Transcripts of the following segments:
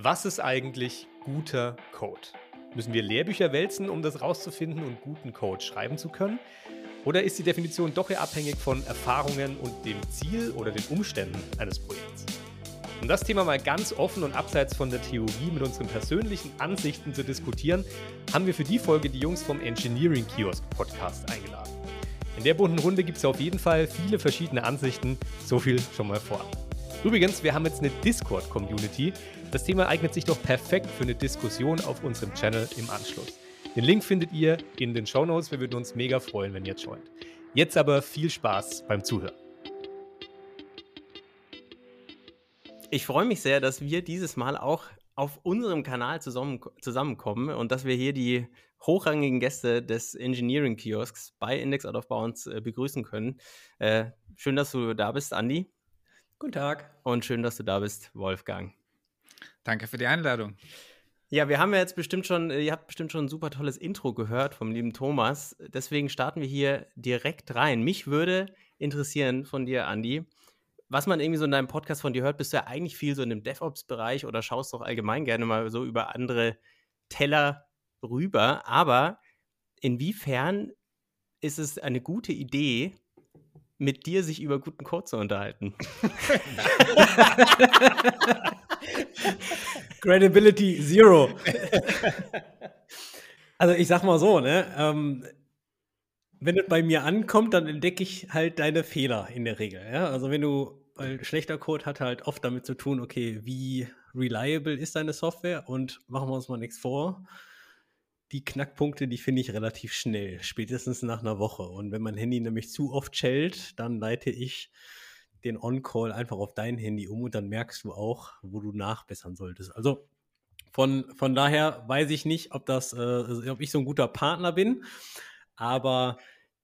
Was ist eigentlich guter Code? Müssen wir Lehrbücher wälzen, um das rauszufinden und guten Code schreiben zu können? Oder ist die Definition doch eher abhängig von Erfahrungen und dem Ziel oder den Umständen eines Projekts? Um das Thema mal ganz offen und abseits von der Theorie mit unseren persönlichen Ansichten zu diskutieren, haben wir für die Folge die Jungs vom Engineering Kiosk Podcast eingeladen. In der bunten Runde gibt es auf jeden Fall viele verschiedene Ansichten, so viel schon mal vorab. Übrigens, wir haben jetzt eine Discord-Community. Das Thema eignet sich doch perfekt für eine Diskussion auf unserem Channel im Anschluss. Den Link findet ihr in den Shownotes. Wir würden uns mega freuen, wenn ihr jetzt joint. Jetzt aber viel Spaß beim Zuhören. Ich freue mich sehr, dass wir dieses Mal auch auf unserem Kanal zusammenkommen und dass wir hier die hochrangigen Gäste des Engineering Kiosks bei Index Out of Bounds begrüßen können. Schön, dass du da bist, Andi. Guten Tag. Und schön, dass du da bist, Wolfgang. Danke für die Einladung. Ja, wir haben ja jetzt ihr habt bestimmt schon ein super tolles Intro gehört vom lieben Thomas. Deswegen starten wir hier direkt rein. Mich würde interessieren von dir, Andi, was man irgendwie so in deinem Podcast von dir hört. Bist du ja eigentlich viel so in dem DevOps-Bereich oder schaust doch allgemein gerne mal so über andere Teller rüber. Aber inwiefern ist es eine gute Idee, mit dir sich über guten Code zu unterhalten? Credibility zero. Also ich sag mal so, ne? Wenn es bei mir ankommt, dann entdecke ich halt deine Fehler in der Regel. Ja? Also weil schlechter Code hat halt oft damit zu tun, okay, wie reliable ist deine Software? Und machen wir uns mal nichts vor. Die Knackpunkte, die finde ich relativ schnell, spätestens nach einer Woche. Und wenn mein Handy nämlich zu oft schellt, dann leite ich den On-Call einfach auf dein Handy um und dann merkst du auch, wo du nachbessern solltest. Also von daher weiß ich nicht, ob ich so ein guter Partner bin, aber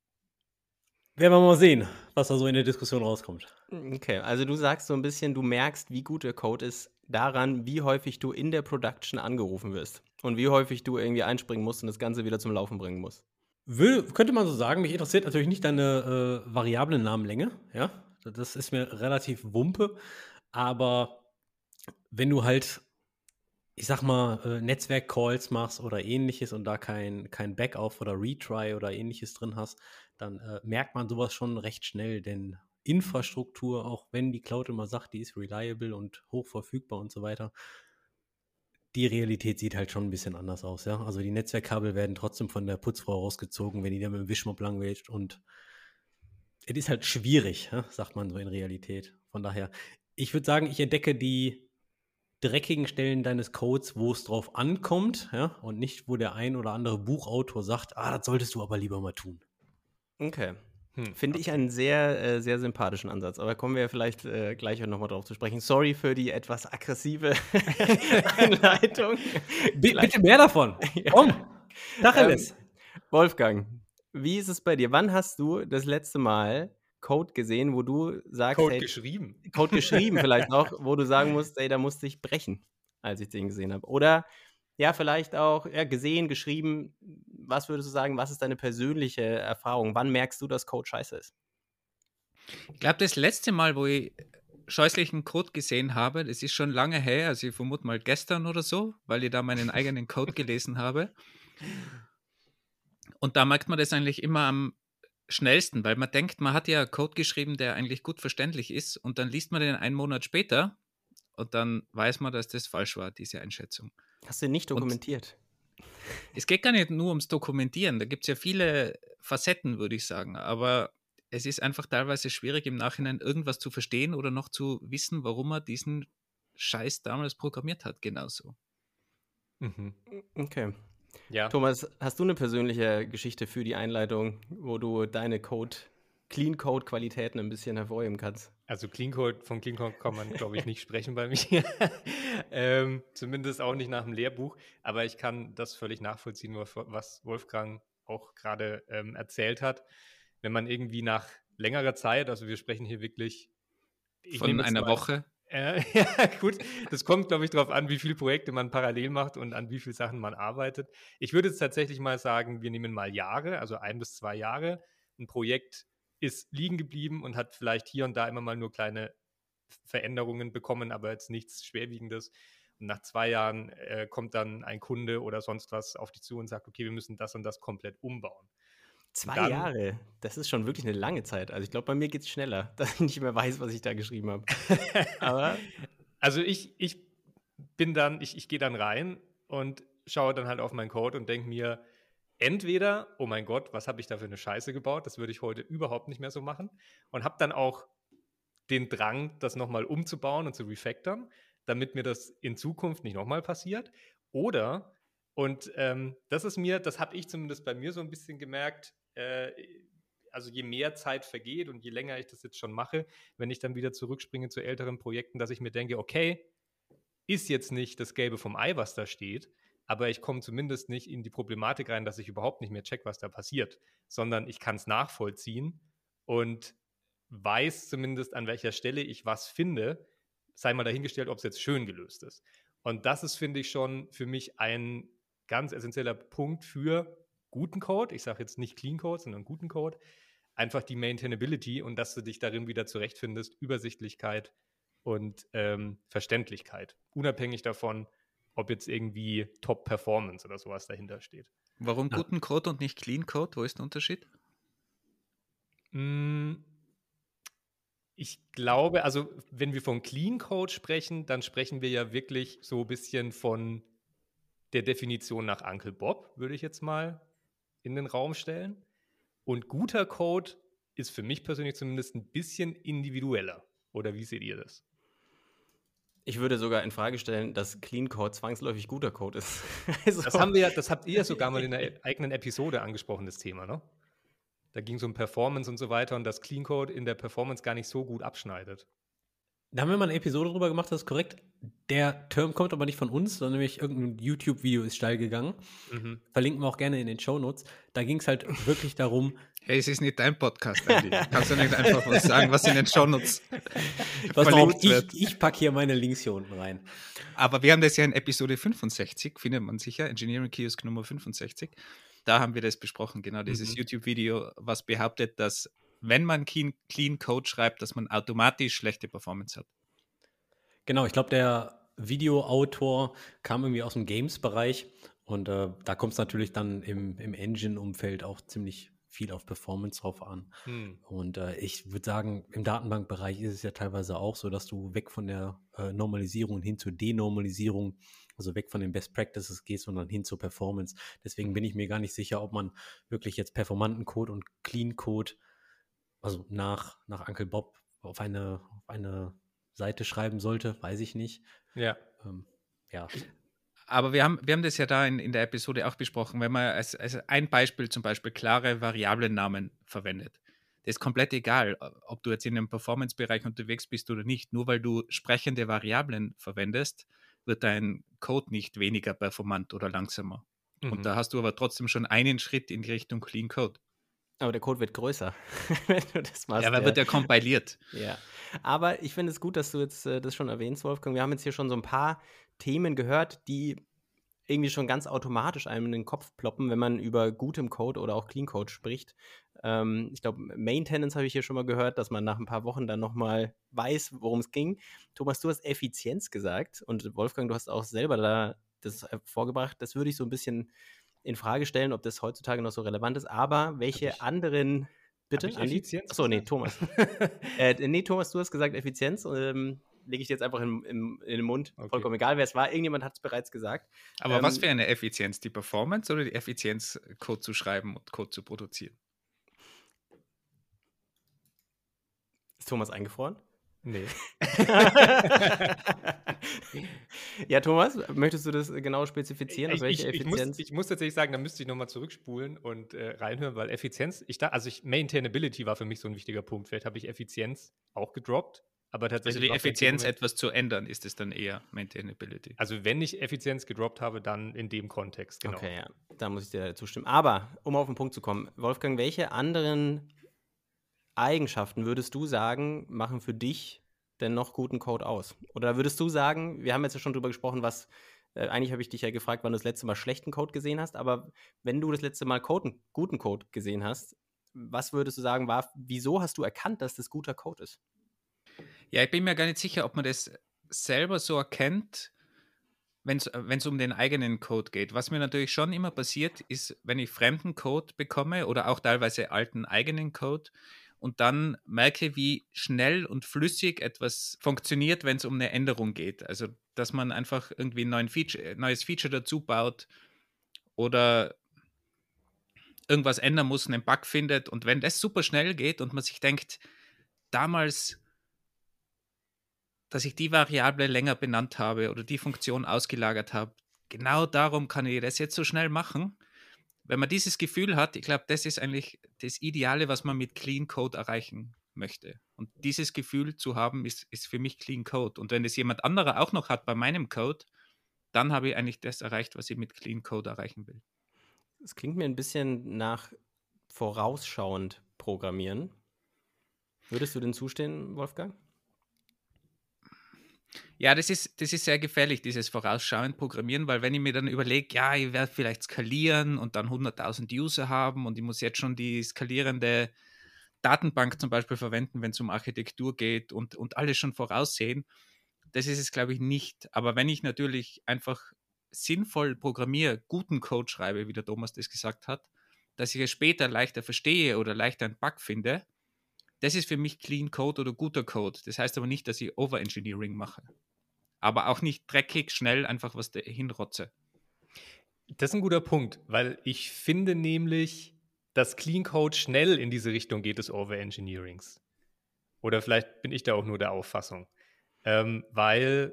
werden wir mal sehen, was da so in der Diskussion rauskommt. Okay, also du sagst so ein bisschen, du merkst, wie gut der Code ist, daran, wie häufig du in der Production angerufen wirst und wie häufig du irgendwie einspringen musst und das Ganze wieder zum Laufen bringen musst. Könnte man so sagen, mich interessiert natürlich nicht deine Variablen-Namenlänge, ja, das ist mir relativ Wumpe, aber wenn du halt, ich sag mal, Netzwerk-Calls machst oder ähnliches und da kein Backoff oder Retry oder ähnliches drin hast, dann merkt man sowas schon recht schnell, denn Infrastruktur, auch wenn die Cloud immer sagt, die ist reliable und hochverfügbar und so weiter, die Realität sieht halt schon ein bisschen anders aus, ja. Also die Netzwerkkabel werden trotzdem von der Putzfrau rausgezogen, wenn die da mit dem Wischmopp langwählt und es ist halt schwierig, ja, sagt man so in Realität. Von daher, ich würde sagen, ich entdecke die dreckigen Stellen deines Codes, wo es drauf ankommt, ja, und nicht, wo der ein oder andere Buchautor sagt, das solltest du aber lieber mal tun. Okay. Finde ich einen sehr, sehr sympathischen Ansatz. Aber kommen wir vielleicht gleich nochmal drauf zu sprechen. Sorry für die etwas aggressive Einleitung. Bitte mehr davon. Komm, Tacheles. Wolfgang, wie ist es bei dir? Wann hast du das letzte Mal Code gesehen, wo du sagst, Code geschrieben vielleicht auch, wo du sagen musst, ey, da musste ich brechen, als ich den gesehen habe? Oder ja, vielleicht auch gesehen, geschrieben. Was würdest du sagen, was ist deine persönliche Erfahrung? Wann merkst du, dass Code scheiße ist? Ich glaube, das letzte Mal, wo ich scheußlichen Code gesehen habe, das ist schon lange her, also ich vermute mal gestern oder so, weil ich da meinen eigenen Code gelesen habe. Und da merkt man das eigentlich immer am schnellsten, weil man denkt, man hat ja Code geschrieben, der eigentlich gut verständlich ist und dann liest man den einen Monat später und dann weiß man, dass das falsch war, diese Einschätzung. Hast du ihn nicht dokumentiert? Es geht gar nicht nur ums Dokumentieren, da gibt es ja viele Facetten, würde ich sagen, aber es ist einfach teilweise schwierig, im Nachhinein irgendwas zu verstehen oder noch zu wissen, warum er diesen Scheiß damals programmiert hat, genauso. Okay. Ja. Thomas, hast du eine persönliche Geschichte für die Einleitung, wo du deine Clean-Code-Qualitäten ein bisschen hervorheben kannst? Also von Clean Code kann man, glaube ich, nicht sprechen bei mir. Zumindest auch nicht nach dem Lehrbuch. Aber ich kann das völlig nachvollziehen, was Wolfgang auch gerade erzählt hat. Wenn man irgendwie nach längerer Zeit, also wir sprechen hier wirklich von einer Woche. Ja, gut. Das kommt, glaube ich, darauf an, wie viele Projekte man parallel macht und an wie vielen Sachen man arbeitet. Ich würde jetzt tatsächlich mal sagen, wir nehmen mal Jahre, also 1 bis 2 Jahre. Ein Projekt ist liegen geblieben und hat vielleicht hier und da immer mal nur kleine Veränderungen bekommen, aber jetzt nichts Schwerwiegendes. nach 2 Jahren kommt dann ein Kunde oder sonst was auf dich zu und sagt, okay, wir müssen das und das komplett umbauen. 2 Dann- Jahre, das ist schon wirklich eine lange Zeit. Also ich glaube, bei mir geht es schneller, dass ich nicht mehr weiß, was ich da geschrieben habe. Aber Also ich gehe dann rein und schaue dann halt auf meinen Code und denke mir, entweder, oh mein Gott, was habe ich da für eine Scheiße gebaut, das würde ich heute überhaupt nicht mehr so machen, und habe dann auch den Drang, das nochmal umzubauen und zu refactoren, damit mir das in Zukunft nicht nochmal passiert. Oder, und das habe ich zumindest bei mir so ein bisschen gemerkt, also je mehr Zeit vergeht und je länger ich das jetzt schon mache, wenn ich dann wieder zurückspringe zu älteren Projekten, dass ich mir denke, okay, ist jetzt nicht das Gelbe vom Ei, was da steht, aber ich komme zumindest nicht in die Problematik rein, dass ich überhaupt nicht mehr check, was da passiert, sondern ich kann es nachvollziehen und weiß zumindest, an welcher Stelle ich was finde, sei mal dahingestellt, ob es jetzt schön gelöst ist. Und das ist, finde ich, schon für mich ein ganz essentieller Punkt für guten Code. Ich sage jetzt nicht Clean Code, sondern guten Code. Einfach die Maintainability und dass du dich darin wieder zurechtfindest, Übersichtlichkeit und Verständlichkeit. Unabhängig davon, ob jetzt irgendwie Top-Performance oder sowas dahinter steht. Warum guten Code und nicht Clean Code? Wo ist der Unterschied? Ich glaube, also wenn wir von Clean Code sprechen, dann sprechen wir ja wirklich so ein bisschen von der Definition nach Uncle Bob, würde ich jetzt mal in den Raum stellen. Und guter Code ist für mich persönlich zumindest ein bisschen individueller. Oder wie seht ihr das? ich würde sogar in Frage stellen, dass Clean Code zwangsläufig guter Code ist. Also, Das habt ihr sogar mal in einer eigenen Episode angesprochen, das Thema, ne? Da ging es um Performance und so weiter und dass Clean Code in der Performance gar nicht so gut abschneidet. Da haben wir mal eine Episode drüber gemacht, das ist korrekt. Der Term kommt aber nicht von uns, sondern nämlich irgendein YouTube-Video ist steil gegangen. Verlinken wir auch gerne in den Shownotes. Da ging es halt wirklich darum. Hey, es ist nicht dein Podcast, Andy. Kannst du nicht einfach was sagen, was in den Shownotes Verlinkt wird? Ich packe hier meine Links hier unten rein. Aber wir haben das ja in Episode 65, findet man sicher, Engineering Kiosk Nummer 65. Da haben wir das besprochen, genau dieses YouTube-Video, was behauptet, dass wenn man Clean Code schreibt, dass man automatisch schlechte Performance hat. Genau, ich glaube, der Videoautor kam irgendwie aus dem Games-Bereich und da kommt es natürlich dann im Engine-Umfeld auch ziemlich viel auf Performance drauf an. Und ich würde sagen, im Datenbankbereich ist es ja teilweise auch so, dass du weg von der Normalisierung hin zur Denormalisierung, also weg von den Best Practices gehst und dann hin zur Performance. Deswegen bin ich mir gar nicht sicher, ob man wirklich jetzt performanten Code und Clean Code, also nach Uncle Bob auf eine Seite schreiben sollte, weiß ich nicht. Ja. Ja. Aber wir haben das ja da in der Episode auch besprochen, wenn man als ein Beispiel zum Beispiel klare Variablennamen verwendet. Das ist komplett egal, ob du jetzt in einem Performance-Bereich unterwegs bist oder nicht. Nur weil du sprechende Variablen verwendest, wird dein Code nicht weniger performant oder langsamer. Und da hast du aber trotzdem schon einen Schritt in die Richtung Clean Code. aber der Code wird größer, wenn du das machst. Ja, weil wird ja kompiliert. Ja, aber ich finde es gut, dass du jetzt das schon erwähnst, Wolfgang. Wir haben jetzt hier schon so ein paar Themen gehört, die irgendwie schon ganz automatisch einem in den Kopf ploppen, wenn man über gutem Code oder auch Clean Code spricht. Ich glaube, Maintenance habe ich hier schon mal gehört, dass man nach ein paar Wochen dann nochmal weiß, worum es ging. Thomas, du hast Effizienz gesagt und Wolfgang, du hast auch selber da das vorgebracht. Das würde ich so ein bisschen in Frage stellen, ob das heutzutage noch so relevant ist. Aber welche anderen... Bitte, ich Andi? Effizienz Achso, nee, gesagt? Thomas. Thomas, du hast gesagt Effizienz. Lege ich dir jetzt einfach in den Mund. Okay. Vollkommen egal, wer es war. Irgendjemand hat es bereits gesagt. Aber was für eine Effizienz? Die Performance oder die Effizienz, Code zu schreiben und Code zu produzieren? Ist Thomas eingefroren? Nee. Ja, Thomas, möchtest du das genau spezifizieren? Auf welche Effizienz? Ich muss tatsächlich sagen, da müsste ich nochmal zurückspulen und reinhören, weil Effizienz, Maintainability war für mich so ein wichtiger Punkt. Vielleicht habe ich Effizienz auch gedroppt, aber Also tatsächlich. die war Effizienz, vielleicht etwas zu ändern, ist es dann eher Maintainability. also wenn ich Effizienz gedroppt habe, dann in dem Kontext, genau. Okay, ja, da muss ich dir zustimmen. Aber, um auf den Punkt zu kommen, Wolfgang, welche anderen Eigenschaften würdest du sagen, machen für dich denn noch guten Code aus? Oder würdest du sagen, wir haben jetzt ja schon drüber gesprochen, was, eigentlich habe ich dich ja gefragt, wann du das letzte Mal schlechten Code gesehen hast, aber wenn du das letzte Mal guten Code gesehen hast, was würdest du sagen, wieso hast du erkannt, dass das guter Code ist? Ja, ich bin mir gar nicht sicher, ob man das selber so erkennt wenn es um den eigenen Code geht. Was mir natürlich schon immer passiert, ist, wenn ich fremden Code bekomme oder auch teilweise alten eigenen Code und dann merke, wie schnell und flüssig etwas funktioniert, wenn es um eine Änderung geht. Also, dass man einfach irgendwie ein neues Feature dazu baut oder irgendwas ändern muss, einen Bug findet. Und wenn das super schnell geht und man sich denkt, damals, dass ich die Variable länger benannt habe oder die Funktion ausgelagert habe, genau darum kann ich das jetzt so schnell machen. Wenn man dieses Gefühl hat, ich glaube, das ist eigentlich das Ideale, was man mit Clean Code erreichen möchte. Und dieses Gefühl zu haben, ist für mich Clean Code. Und wenn das jemand anderer auch noch hat bei meinem Code, dann habe ich eigentlich das erreicht, was ich mit Clean Code erreichen will. Es klingt mir ein bisschen nach vorausschauend programmieren. Würdest du denn zustimmen, Wolfgang? Ja, das ist sehr gefährlich, dieses vorausschauend Programmieren, weil wenn ich mir dann überlege, ja, ich werde vielleicht skalieren und dann 100.000 User haben und ich muss jetzt schon die skalierende Datenbank zum Beispiel verwenden, wenn es um Architektur geht und alles schon voraussehen, das ist es, glaube ich, nicht. Aber wenn ich natürlich einfach sinnvoll programmiere, guten Code schreibe, wie der Thomas das gesagt hat, dass ich es später leichter verstehe oder leichter einen Bug finde, das ist für mich Clean Code oder guter Code. Das heißt aber nicht, dass ich Overengineering mache. Aber auch nicht dreckig, schnell einfach was hinrotze. Das ist ein guter Punkt, weil ich finde nämlich, dass Clean Code schnell in diese Richtung geht des Overengineerings. Oder vielleicht bin ich da auch nur der Auffassung. Weil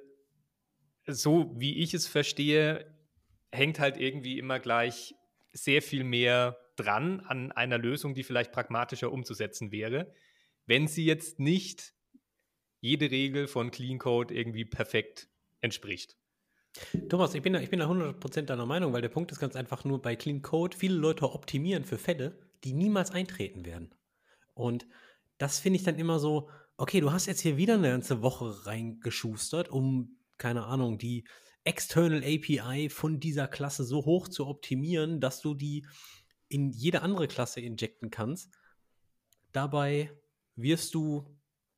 so wie ich es verstehe, hängt halt irgendwie immer gleich sehr viel mehr dran an einer Lösung, die vielleicht pragmatischer umzusetzen wäre, wenn sie jetzt nicht jede Regel von Clean Code irgendwie perfekt entspricht. Thomas, ich bin da 100% deiner Meinung, weil der Punkt ist ganz einfach nur bei Clean Code, viele Leute optimieren für Fälle, die niemals eintreten werden. Und das finde ich dann immer so, okay, du hast jetzt hier wieder eine ganze Woche reingeschustert, um, keine Ahnung, die External API von dieser Klasse so hoch zu optimieren, dass du die in jede andere Klasse injecten kannst. Dabei wirst du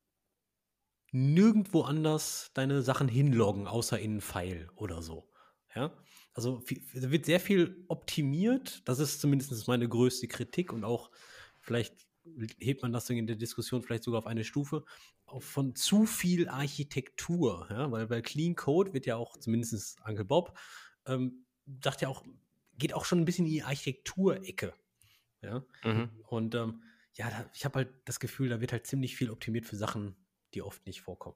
nirgendwo anders deine Sachen hinloggen, außer in einen File oder so. Ja? Also da wird sehr viel optimiert. Das ist zumindest meine größte Kritik und auch vielleicht hebt man das in der Diskussion vielleicht sogar auf eine Stufe von zu viel Architektur. Ja? Weil bei Clean Code wird ja auch, zumindest Uncle Bob, sagt ja auch, geht auch schon ein bisschen in die Architekturecke. Ja? Und ich habe halt das Gefühl, da wird halt ziemlich viel optimiert für Sachen, die oft nicht vorkommen.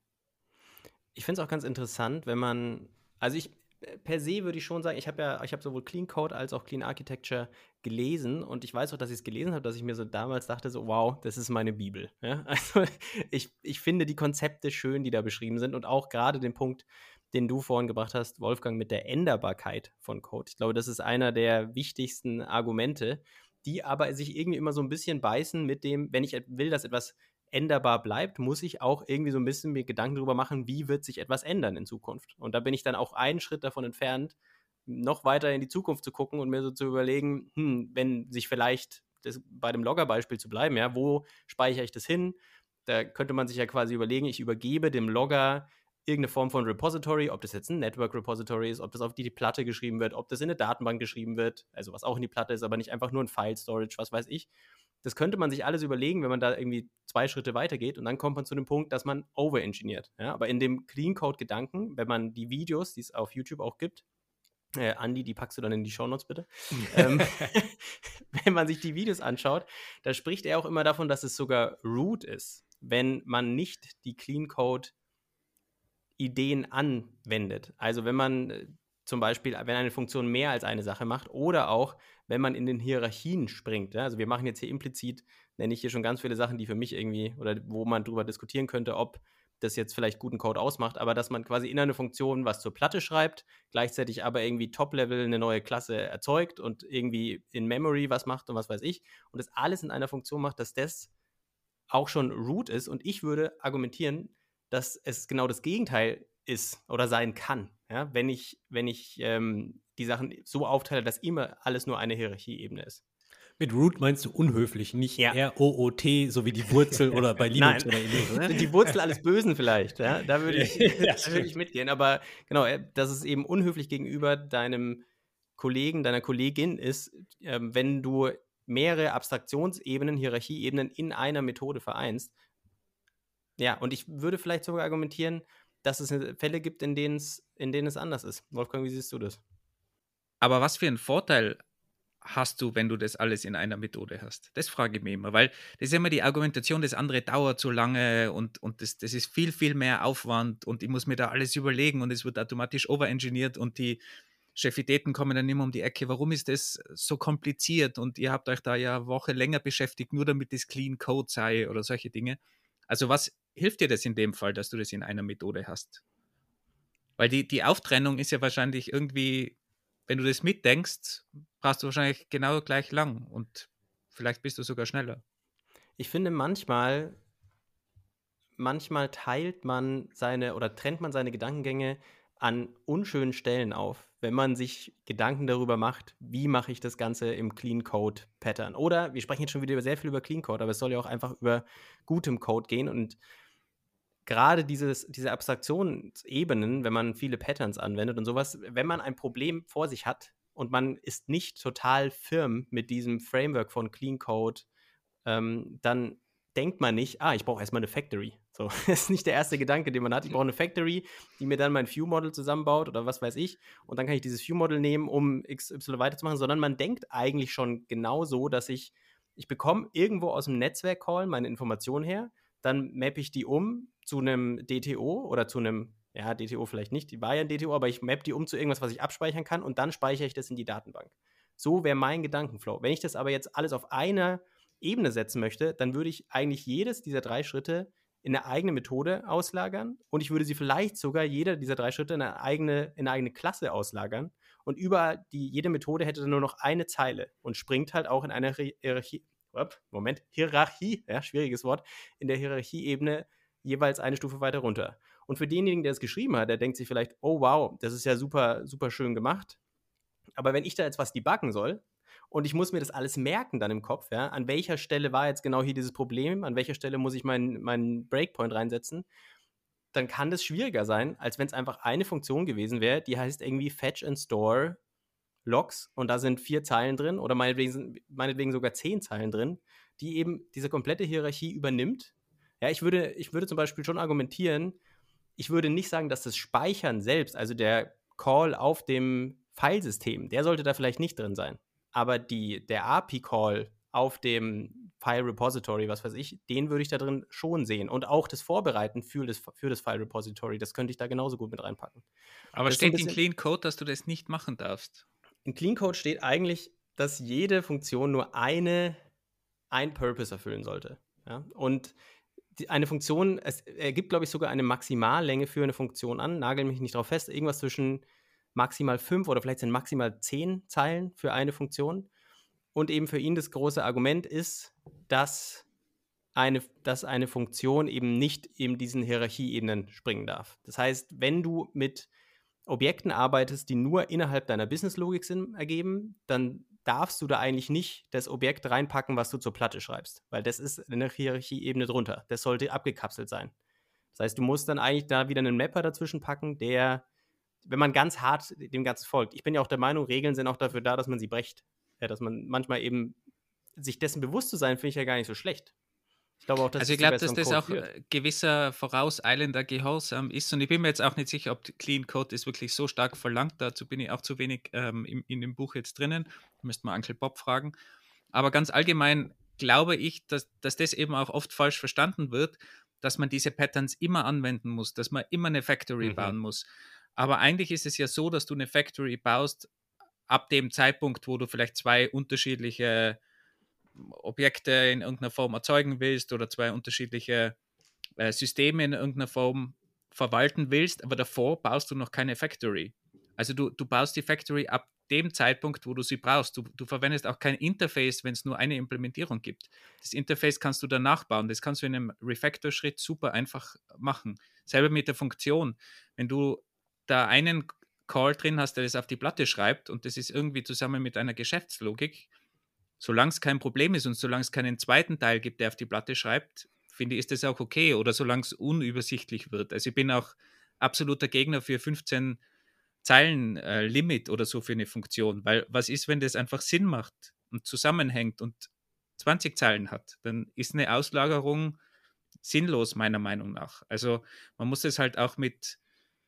Ich finde es auch ganz interessant, wenn man, also per se würde ich schon sagen, ich habe sowohl Clean Code als auch Clean Architecture gelesen und ich weiß auch, dass ich es gelesen habe, dass ich mir so damals dachte, so wow, das ist meine Bibel. Ja? Also ich finde die Konzepte schön, die da beschrieben sind und auch gerade den Punkt, den du vorhin gebracht hast, Wolfgang, mit der Änderbarkeit von Code. Ich glaube, das ist einer der wichtigsten Argumente, die aber sich irgendwie immer so ein bisschen beißen mit dem, wenn ich will, dass etwas änderbar bleibt, muss ich auch irgendwie so ein bisschen mir Gedanken darüber machen, wie wird sich etwas ändern in Zukunft. Und da bin ich dann auch einen Schritt davon entfernt, noch weiter in die Zukunft zu gucken und mir so zu überlegen, wenn sich vielleicht, bei dem Logger-Beispiel zu bleiben, ja, wo speichere ich das hin? Da könnte man sich ja quasi überlegen, ich übergebe dem Logger irgendeine Form von Repository, ob das jetzt ein Network Repository ist, ob das auf die Platte geschrieben wird, ob das in eine Datenbank geschrieben wird, also was auch in die Platte ist, aber nicht einfach nur ein File-Storage, was weiß ich. Das könnte man sich alles überlegen, wenn man da irgendwie 2 Schritte weitergeht und dann kommt man zu dem Punkt, dass man overengineert. Ja? Aber in dem Clean-Code-Gedanken, wenn man die Videos, die es auf YouTube auch gibt, Andi, die packst du dann in die Shownotes bitte. Wenn man sich die Videos anschaut, da spricht er auch immer davon, dass es sogar root ist, wenn man nicht die Clean-Code-Ideen anwendet. Also wenn man zum Beispiel, wenn eine Funktion mehr als eine Sache macht oder auch, wenn man in den Hierarchien springt. Ja? Also wir machen jetzt hier implizit, nenne ich hier schon ganz viele Sachen, die für mich irgendwie, oder wo man drüber diskutieren könnte, ob das jetzt vielleicht guten Code ausmacht, aber dass man quasi in eine Funktion was zur Platte schreibt, gleichzeitig aber irgendwie Top-Level eine neue Klasse erzeugt und irgendwie in Memory was macht und was weiß ich und das alles in einer Funktion macht, dass das auch schon root ist und ich würde argumentieren, dass es genau das Gegenteil ist oder sein kann, ja? wenn ich die Sachen so aufteile, dass immer alles nur eine Hierarchieebene ist. Mit Root meinst du unhöflich, nicht Ja. R-O-O-T, so wie die Wurzel oder bei Linux oder ähnliches. Ne? Die Wurzel alles Bösen vielleicht, ja? Da würde ich, Ja, da würde ich mitgehen. Aber genau, dass es eben unhöflich gegenüber deinem Kollegen, deiner Kollegin ist, wenn du mehrere Abstraktionsebenen, Hierarchieebenen in einer Methode vereinst. Ja, und ich würde vielleicht sogar argumentieren, dass es Fälle gibt, in denen es anders ist. Wolfgang, wie siehst du das? Aber was für einen Vorteil hast du, wenn du das alles in einer Methode hast? Das frage ich mich immer, weil das ist immer die Argumentation, das andere dauert so lange und das ist viel, viel mehr Aufwand und ich muss mir da alles überlegen und es wird automatisch overengineert und die Chefitäten kommen dann immer um die Ecke, warum ist das so kompliziert und ihr habt euch da ja eine Woche länger beschäftigt, nur damit das Clean Code sei oder solche Dinge. Also was hilft dir das in dem Fall, dass du das in einer Methode hast? Weil die Auftrennung ist ja wahrscheinlich irgendwie, wenn du das mitdenkst, brauchst du wahrscheinlich genau gleich lang und vielleicht bist du sogar schneller. Ich finde, manchmal teilt man trennt man seine Gedankengänge an unschönen Stellen auf, wenn man sich Gedanken darüber macht, wie mache ich das Ganze im Clean Code Pattern. Oder wir sprechen jetzt schon wieder sehr viel über Clean Code, aber es soll ja auch einfach über gutem Code gehen. Und gerade diese Abstraktionsebenen, wenn man viele Patterns anwendet und sowas, wenn man ein Problem vor sich hat und man ist nicht total firm mit diesem Framework von Clean Code, dann denkt man nicht, ich brauche erstmal eine Factory. So, das ist nicht der erste Gedanke, den man hat. Ich brauche eine Factory, die mir dann mein View-Model zusammenbaut oder was weiß ich. Und dann kann ich dieses View-Model nehmen, um XY weiterzumachen. Sondern man denkt eigentlich schon genau so, dass ich bekomme irgendwo aus dem Netzwerk-Call meine Informationen her, dann mappe ich die um zu einem DTO oder zu einem, ja, DTO vielleicht nicht, die war ja ein DTO, aber ich mappe die um zu irgendwas, was ich abspeichern kann und dann speichere ich das in die Datenbank. So wäre mein Gedankenflow. Wenn ich das aber jetzt alles auf einer Ebene setzen möchte, dann würde ich eigentlich jedes dieser 3 Schritte in eine eigene Methode auslagern und ich würde sie vielleicht sogar jeder dieser 3 Schritte in eine eigene Klasse auslagern und jede Methode hätte dann nur noch eine Zeile und springt halt auch in einer Hierarchie, ja, schwieriges Wort, in der Hierarchieebene jeweils eine Stufe weiter runter. Und für denjenigen, der es geschrieben hat, der denkt sich vielleicht, oh wow, das ist ja super, super schön gemacht. Aber wenn ich da jetzt was debuggen soll und ich muss mir das alles merken dann im Kopf, ja, an welcher Stelle war jetzt genau hier dieses Problem, an welcher Stelle muss ich meinen Breakpoint reinsetzen, dann kann das schwieriger sein, als wenn es einfach eine Funktion gewesen wäre, die heißt irgendwie Fetch and Store Logs und da sind 4 Zeilen drin oder meinetwegen sogar 10 Zeilen drin, die eben diese komplette Hierarchie übernimmt. Ja, ich würde zum Beispiel schon argumentieren, ich würde nicht sagen, dass das Speichern selbst, also der Call auf dem Filesystem, der sollte da vielleicht nicht drin sein. Aber der API-Call auf dem File-Repository, was weiß ich, den würde ich da drin schon sehen. Und auch das Vorbereiten für das File-Repository, das könnte ich da genauso gut mit reinpacken. Aber steht in Clean Code, dass du das nicht machen darfst? In Clean Code steht eigentlich, dass jede Funktion nur ein Purpose erfüllen sollte. Ja? Und eine Funktion, es ergibt, glaube ich, sogar eine Maximallänge für eine Funktion an, nagel mich nicht drauf fest, irgendwas zwischen maximal 5 oder vielleicht sind maximal 10 Zeilen für eine Funktion. Und eben für ihn das große Argument ist, dass eine Funktion eben nicht in diesen Hierarchieebenen springen darf. Das heißt, wenn du mit Objekten arbeitest, die nur innerhalb deiner Businesslogik Sinn ergeben, dann darfst du da eigentlich nicht das Objekt reinpacken, was du zur Platte schreibst, weil das ist eine Hierarchieebene drunter. Das sollte abgekapselt sein. Das heißt, du musst dann eigentlich da wieder einen Mapper dazwischen packen, der, wenn man ganz hart dem Ganzen folgt. Ich bin ja auch der Meinung, Regeln sind auch dafür da, dass man sie bricht. Ja, dass man manchmal eben sich dessen bewusst zu sein, finde ich ja gar nicht so schlecht. Ich glaube auch, dass das auch gewisser vorauseilender Gehorsam ist. Und ich bin mir jetzt auch nicht sicher, ob Clean Code ist wirklich so stark verlangt. Dazu bin ich auch zu wenig in dem Buch jetzt drinnen. Da müsste man Uncle Bob fragen. Aber ganz allgemein glaube ich, dass das eben auch oft falsch verstanden wird, dass man diese Patterns immer anwenden muss, dass man immer eine Factory bauen muss. Aber eigentlich ist es ja so, dass du eine Factory baust ab dem Zeitpunkt, wo du vielleicht 2 unterschiedliche Objekte in irgendeiner Form erzeugen willst oder 2 unterschiedliche Systeme in irgendeiner Form verwalten willst, aber davor baust du noch keine Factory. Also du baust die Factory ab dem Zeitpunkt, wo du sie brauchst. Du verwendest auch kein Interface, wenn es nur eine Implementierung gibt. Das Interface kannst du danach bauen. Das kannst du in einem Refactor-Schritt super einfach machen. Selber mit der Funktion. Wenn du da einen Call drin hast, der das auf die Platte schreibt und das ist irgendwie zusammen mit einer Geschäftslogik, Solange es kein Problem ist und solange es keinen zweiten Teil gibt, der auf die Platte schreibt, finde ich, ist das auch okay. Oder solange es unübersichtlich wird. Also ich bin auch absoluter Gegner für 15 Zeilen Limit oder so für eine Funktion. Weil was ist, wenn das einfach Sinn macht und zusammenhängt und 20 Zeilen hat? Dann ist eine Auslagerung sinnlos, meiner Meinung nach. Also man muss es halt auch mit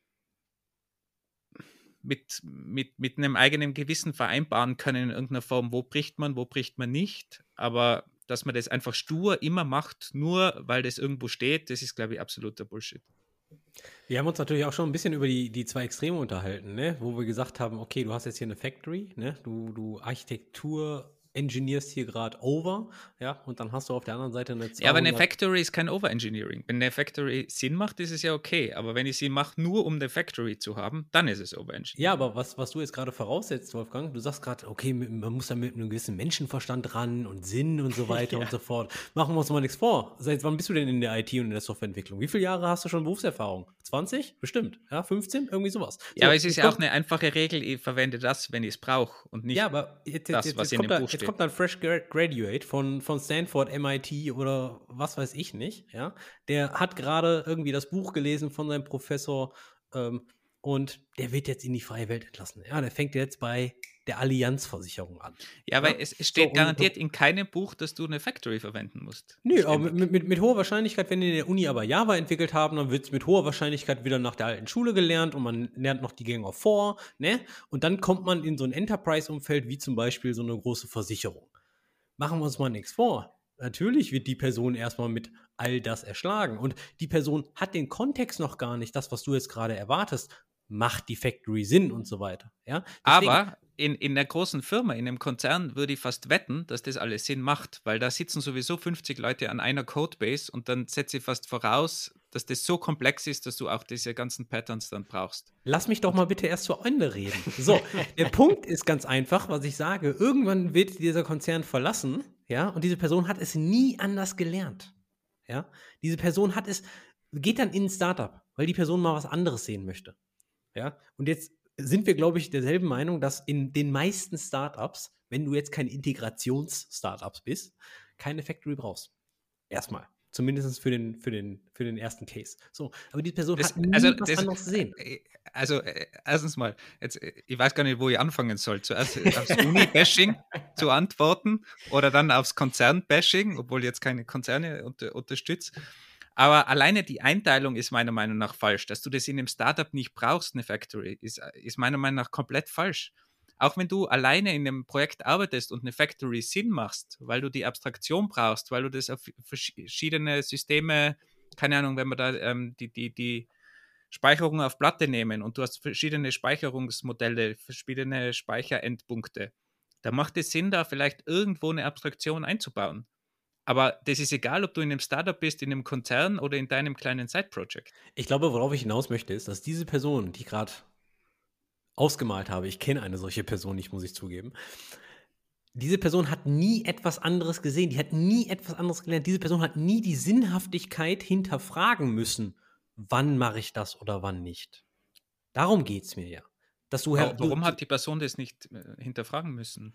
einem eigenen Gewissen vereinbaren können in irgendeiner Form, wo bricht man nicht, aber dass man das einfach stur immer macht, nur weil das irgendwo steht, das ist, glaube ich, absoluter Bullshit. Wir haben uns natürlich auch schon ein bisschen über die zwei Extreme unterhalten, ne? Wo wir gesagt haben, okay, du hast jetzt hier eine Factory, ne? Du Architektur engineerst hier gerade over, ja, und dann hast du auf der anderen Seite eine 200... Ja, aber eine Factory ist kein Overengineering. Wenn eine Factory Sinn macht, ist es ja okay. Aber wenn ich sie mache, nur um eine Factory zu haben, dann ist es Overengineering. Ja, aber was du jetzt gerade voraussetzt, Wolfgang, du sagst gerade, okay, man muss da mit einem gewissen Menschenverstand ran und Sinn und so weiter und so fort. Machen wir uns mal nichts vor. Seit wann bist du denn in der IT und in der Softwareentwicklung? Wie viele Jahre hast du schon Berufserfahrung? 20? Bestimmt. Ja, 15? Irgendwie sowas. Ja, aber es ist ja auch eine einfache Regel, ich verwende das, wenn ich es brauche und nicht ja, aber was in dem Buch steht. Jetzt kommt ein Fresh Graduate von Stanford, MIT oder was weiß ich nicht, ja. Der hat gerade irgendwie das Buch gelesen von seinem Professor und der wird jetzt in die freie Welt entlassen. Ja, der fängt jetzt bei der Allianz-Versicherung an. Ja, aber es steht garantiert in keinem Buch, dass du eine Factory verwenden musst. Nö, aber mit hoher Wahrscheinlichkeit, wenn die in der Uni aber Java entwickelt haben, dann wird es mit hoher Wahrscheinlichkeit wieder nach der alten Schule gelernt und man lernt noch die Gänge vor, ne? Und dann kommt man in so ein Enterprise-Umfeld wie zum Beispiel so eine große Versicherung. Machen wir uns mal nichts vor. Natürlich wird die Person erstmal mit all das erschlagen und die Person hat den Kontext noch gar nicht, das, was du jetzt gerade erwartest. Macht die Factory Sinn und so weiter. Ja? Deswegen, aber in einer großen Firma, in einem Konzern würde ich fast wetten, dass das alles Sinn macht, weil da sitzen sowieso 50 Leute an einer Codebase und dann setze ich fast voraus, dass das so komplex ist, dass du auch diese ganzen Patterns dann brauchst. Lass mich doch mal bitte erst zu Ende reden. So, der Punkt ist ganz einfach, was ich sage, irgendwann wird dieser Konzern verlassen, ja, und diese Person hat es nie anders gelernt. Ja, diese Person geht dann in ein Startup, weil die Person mal was anderes sehen möchte. Ja, und jetzt sind wir, glaube ich, derselben Meinung, dass in den meisten Startups, wenn du jetzt kein Integrations-Startups bist, keine Factory brauchst. Erstmal. Zumindest für den ersten Case. So, aber die Person hat nie was anderes gesehen. Also, erstens mal, jetzt, ich weiß gar nicht, wo ich anfangen soll. Zuerst aufs Uni-Bashing zu antworten oder dann aufs Konzern-Bashing, obwohl ich jetzt keine Konzerne unterstütze. Aber alleine die Einteilung ist meiner Meinung nach falsch. Dass du das in einem Startup nicht brauchst, eine Factory, ist meiner Meinung nach komplett falsch. Auch wenn du alleine in einem Projekt arbeitest und eine Factory Sinn machst, weil du die Abstraktion brauchst, weil du das auf verschiedene Systeme, keine Ahnung, wenn wir da die Speicherung auf Platte nehmen und du hast verschiedene Speicherungsmodelle, verschiedene Speicherendpunkte, da macht es Sinn, da vielleicht irgendwo eine Abstraktion einzubauen. Aber das ist egal, ob du in einem Startup bist, in einem Konzern oder in deinem kleinen Side-Project. Ich glaube, worauf ich hinaus möchte, ist, dass diese Person, die gerade ausgemalt habe, ich kenne eine solche Person nicht, muss ich zugeben, diese Person hat nie etwas anderes gesehen, die hat nie etwas anderes gelernt, diese Person hat nie die Sinnhaftigkeit hinterfragen müssen, wann mache ich das oder wann nicht. Darum geht es mir ja. Warum hat die Person das nicht hinterfragen müssen?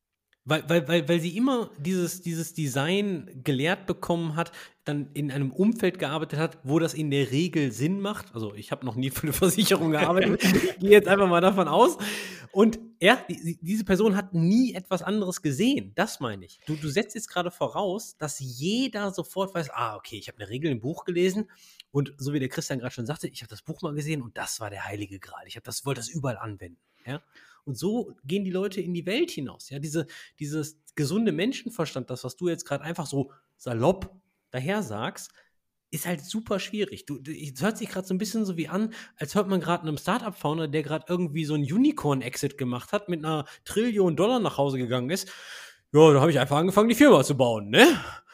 Weil sie immer dieses Design gelehrt bekommen hat, dann in einem Umfeld gearbeitet hat, wo das in der Regel Sinn macht. Also ich habe noch nie für eine Versicherung gearbeitet, ich gehe jetzt einfach mal davon aus. Und ja, diese Person hat nie etwas anderes gesehen, das meine ich. Du setzt jetzt gerade voraus, dass jeder sofort weiß, okay, ich habe eine Regel im Buch gelesen und so wie der Christian gerade schon sagte, ich habe das Buch mal gesehen und das war der heilige Gral. Wollte das überall anwenden, ja. Und so gehen die Leute in die Welt hinaus. Ja, dieses gesunde Menschenverstand, das, was du jetzt gerade einfach so salopp daher sagst, ist halt super schwierig. Es hört sich gerade so ein bisschen so wie an, als hört man gerade einem Startup-Founder, der gerade irgendwie so einen Unicorn-Exit gemacht hat, mit einer $1 Trillion nach Hause gegangen ist. Ja, da habe ich einfach angefangen, die Firma zu bauen, ne?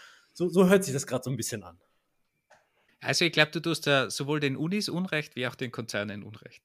So hört sich das gerade so ein bisschen an. Also ich glaube, du tust da sowohl den Unis Unrecht, wie auch den Konzernen Unrecht.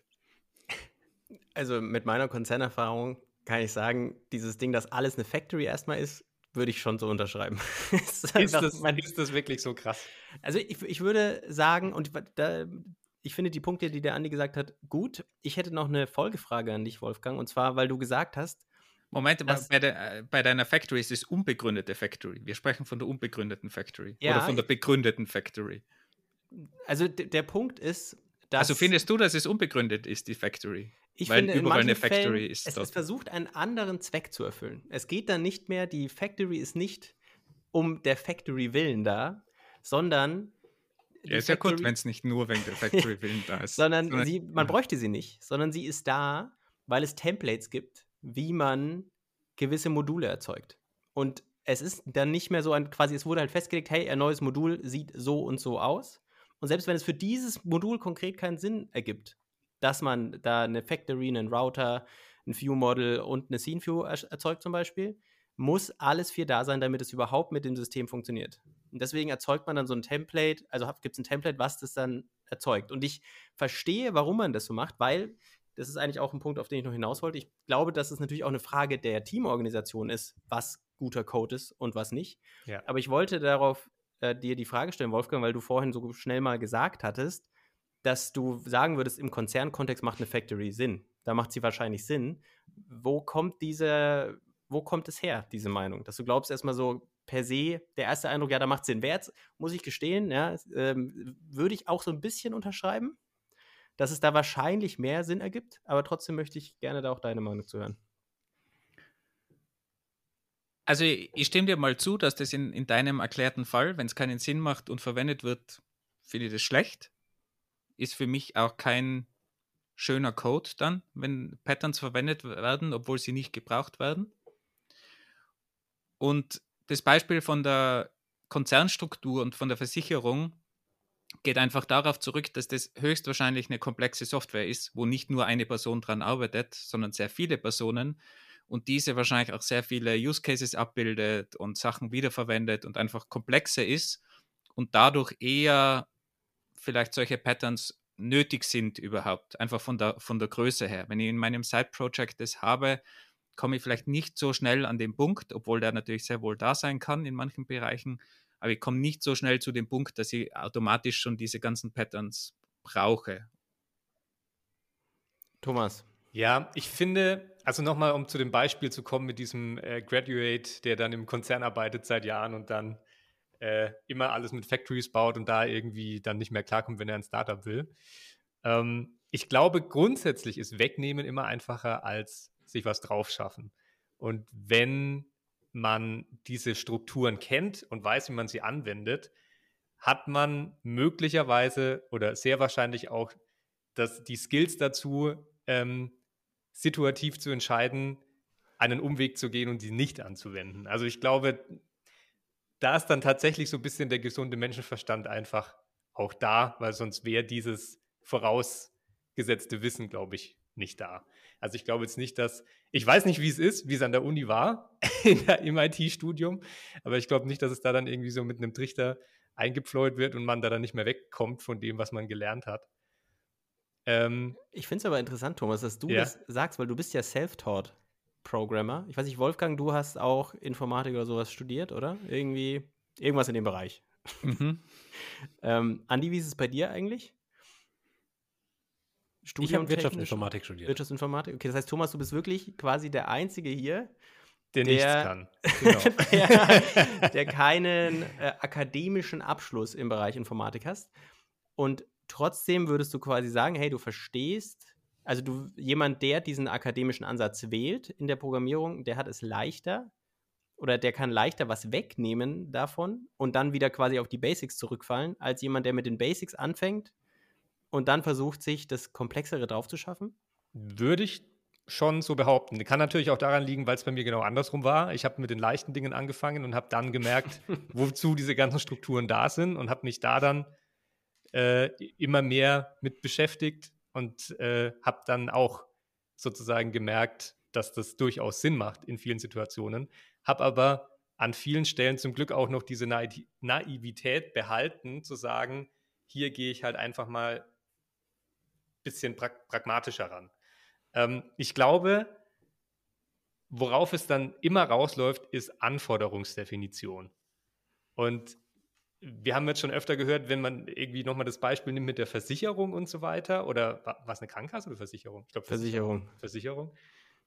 Also mit meiner Konzernerfahrung kann ich sagen, dieses Ding, dass alles eine Factory erstmal ist, würde ich schon so unterschreiben. Ist das wirklich so krass? Also ich würde sagen, und ich finde die Punkte, die der Andi gesagt hat, gut. Ich hätte noch eine Folgefrage an dich, Wolfgang, und zwar, weil du gesagt hast, Moment, bei deiner Factory ist es unbegründete Factory. Wir sprechen von der unbegründeten Factory. Ja, oder von der begründeten Factory. Also der Punkt ist, dass... Also findest du, dass es unbegründet ist, die Factory? Ich Weil finde, in überall manchen eine Factory Fällen, ist es dort. versucht, einen anderen Zweck zu erfüllen. Es geht dann nicht mehr, die Factory ist nicht um der Factory willen da, sondern Ja, ist ja gut, wenn es nicht nur wegen der Factory willen da ist. sondern man bräuchte sie nicht, sondern sie ist da, weil es Templates gibt, wie man gewisse Module erzeugt. Und es ist dann nicht mehr so quasi, es wurde halt festgelegt, hey, ein neues Modul sieht so und so aus. Und selbst wenn es für dieses Modul konkret keinen Sinn ergibt, dass man da eine Factory, einen Router, ein View-Model und eine Scene-View erzeugt zum Beispiel, muss alles 4 da sein, damit es überhaupt mit dem System funktioniert. Und deswegen erzeugt man dann so ein Template, also gibt es ein Template, was das dann erzeugt. Und ich verstehe, warum man das so macht, weil das ist eigentlich auch ein Punkt, auf den ich noch hinaus wollte. Ich glaube, dass es natürlich auch eine Frage der Teamorganisation ist, was guter Code ist und was nicht. Ja. Aber ich wollte darauf dir die Frage stellen, Wolfgang, weil du vorhin so schnell mal gesagt hattest, dass du sagen würdest, im Konzernkontext macht eine Factory Sinn. Da macht sie wahrscheinlich Sinn. Wo kommt es her, diese Meinung? Dass du glaubst erstmal so per se, der erste Eindruck, ja, da macht Sinn. Wäre jetzt, muss ich gestehen, ja, würde ich auch so ein bisschen unterschreiben, dass es da wahrscheinlich mehr Sinn ergibt, aber trotzdem möchte ich gerne da auch deine Meinung zu hören. Also ich stimme dir mal zu, dass das in deinem erklärten Fall, wenn es keinen Sinn macht und verwendet wird, finde ich das schlecht. Ist für mich auch kein schöner Code dann, wenn Patterns verwendet werden, obwohl sie nicht gebraucht werden. Und das Beispiel von der Konzernstruktur und von der Versicherung geht einfach darauf zurück, dass das höchstwahrscheinlich eine komplexe Software ist, wo nicht nur eine Person dran arbeitet, sondern sehr viele Personen und diese wahrscheinlich auch sehr viele Use Cases abbildet und Sachen wiederverwendet und einfach komplexer ist und dadurch eher vielleicht solche Patterns nötig sind überhaupt, einfach von der Größe her. Wenn ich in meinem Side-Project das habe, komme ich vielleicht nicht so schnell an den Punkt, obwohl der natürlich sehr wohl da sein kann in manchen Bereichen, aber ich komme nicht so schnell zu dem Punkt, dass ich automatisch schon diese ganzen Patterns brauche. Thomas. Ja, ich finde, also nochmal, um zu dem Beispiel zu kommen mit diesem Graduate, der dann im Konzern arbeitet seit Jahren und dann immer alles mit Factories baut und da irgendwie dann nicht mehr klarkommt, wenn er ein Startup will. Ich glaube, grundsätzlich ist Wegnehmen immer einfacher als sich was draufschaffen. Und wenn man diese Strukturen kennt und weiß, wie man sie anwendet, hat man möglicherweise oder sehr wahrscheinlich auch die Skills dazu, situativ zu entscheiden, einen Umweg zu gehen und sie nicht anzuwenden. Also ich glaube, da ist dann tatsächlich so ein bisschen der gesunde Menschenverstand einfach auch da, weil sonst wäre dieses vorausgesetzte Wissen, glaube ich, nicht da. Also ich glaube jetzt nicht, ich weiß nicht, wie es an der Uni war, im IT-Studium, aber ich glaube nicht, dass es da dann irgendwie so mit einem Trichter eingepfleut wird und man da dann nicht mehr wegkommt von dem, was man gelernt hat. Ich finde es aber interessant, Thomas, dass du das sagst, weil du bist ja Self-Taught Programmer. Ich weiß nicht, Wolfgang, du hast auch Informatik oder sowas studiert, oder? Irgendwas in dem Bereich. Mhm. Andi, wie ist es bei dir eigentlich? Ich habe Wirtschaftsinformatik studiert. Wirtschaftsinformatik? Okay, das heißt, Thomas, du bist wirklich quasi der Einzige hier, der nichts kann. Genau. der keinen akademischen Abschluss im Bereich Informatik hast. Und trotzdem würdest du quasi sagen, hey, du verstehst, also jemand, der diesen akademischen Ansatz wählt in der Programmierung, der hat es leichter oder der kann leichter was wegnehmen davon und dann wieder quasi auf die Basics zurückfallen, als jemand, der mit den Basics anfängt und dann versucht, sich das Komplexere drauf zu schaffen? Würde ich schon so behaupten. Kann natürlich auch daran liegen, weil es bei mir genau andersrum war. Ich habe mit den leichten Dingen angefangen und habe dann gemerkt, wozu diese ganzen Strukturen da sind und habe mich da dann immer mehr mit beschäftigt und habe dann auch sozusagen gemerkt, dass das durchaus Sinn macht in vielen Situationen. Habe aber an vielen Stellen zum Glück auch noch diese Naivität behalten, zu sagen, hier gehe ich halt einfach mal ein bisschen pragmatischer ran. Ich glaube, worauf es dann immer rausläuft, ist Anforderungsdefinition. Und wir haben jetzt schon öfter gehört, wenn man irgendwie nochmal das Beispiel nimmt mit der Versicherung und so weiter, oder war es eine Krankenkasse oder Versicherung? Ich glaube Versicherung.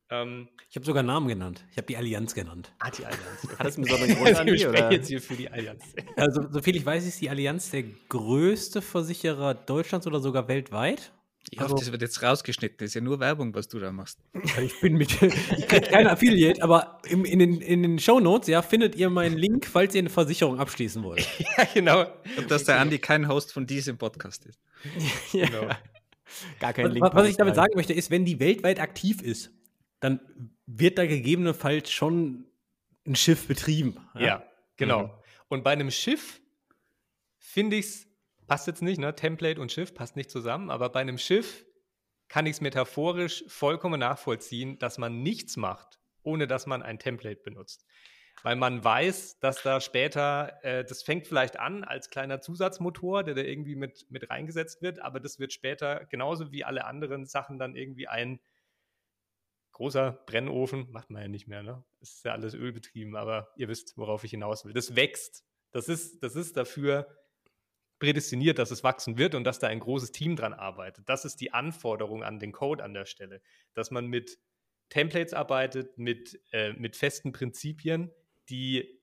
Ich habe sogar Namen genannt. Ich habe die Allianz genannt. Die Allianz. Hat das einen besonderen Grund, Andi? Wir sprechen Oder? jetzt hier für die Allianz. Also, soviel ich weiß, ist die Allianz der größte Versicherer Deutschlands oder sogar weltweit. Ich hoffe, das wird jetzt rausgeschnitten. Das ist ja nur Werbung, was du da machst. Ich kriege kein Affiliate, aber in den Shownotes, ja, findet ihr meinen Link, falls ihr eine Versicherung abschließen wollt. Ja, genau. Und dass der Andi kein Host von diesem Podcast ist. Genau. Gar kein Link. Was ich damit sagen möchte, ist, wenn die weltweit aktiv ist, dann wird da gegebenenfalls schon ein Schiff betrieben. Ja, genau. Und bei einem Schiff finde ich es, passt jetzt nicht, ne? Template und Schiff passt nicht zusammen, aber bei einem Schiff kann ich es metaphorisch vollkommen nachvollziehen, dass man nichts macht, ohne dass man ein Template benutzt. Weil man weiß, dass da später, das fängt vielleicht an als kleiner Zusatzmotor, der da irgendwie mit reingesetzt wird, aber das wird später genauso wie alle anderen Sachen dann irgendwie ein großer Brennofen, macht man ja nicht mehr, ne? Das ist ja alles ölbetrieben, aber ihr wisst, worauf ich hinaus will. Das wächst. Das ist dafür prädestiniert, dass es wachsen wird und dass da ein großes Team dran arbeitet. Das ist die Anforderung an den Code an der Stelle, dass man mit Templates arbeitet, mit festen Prinzipien, die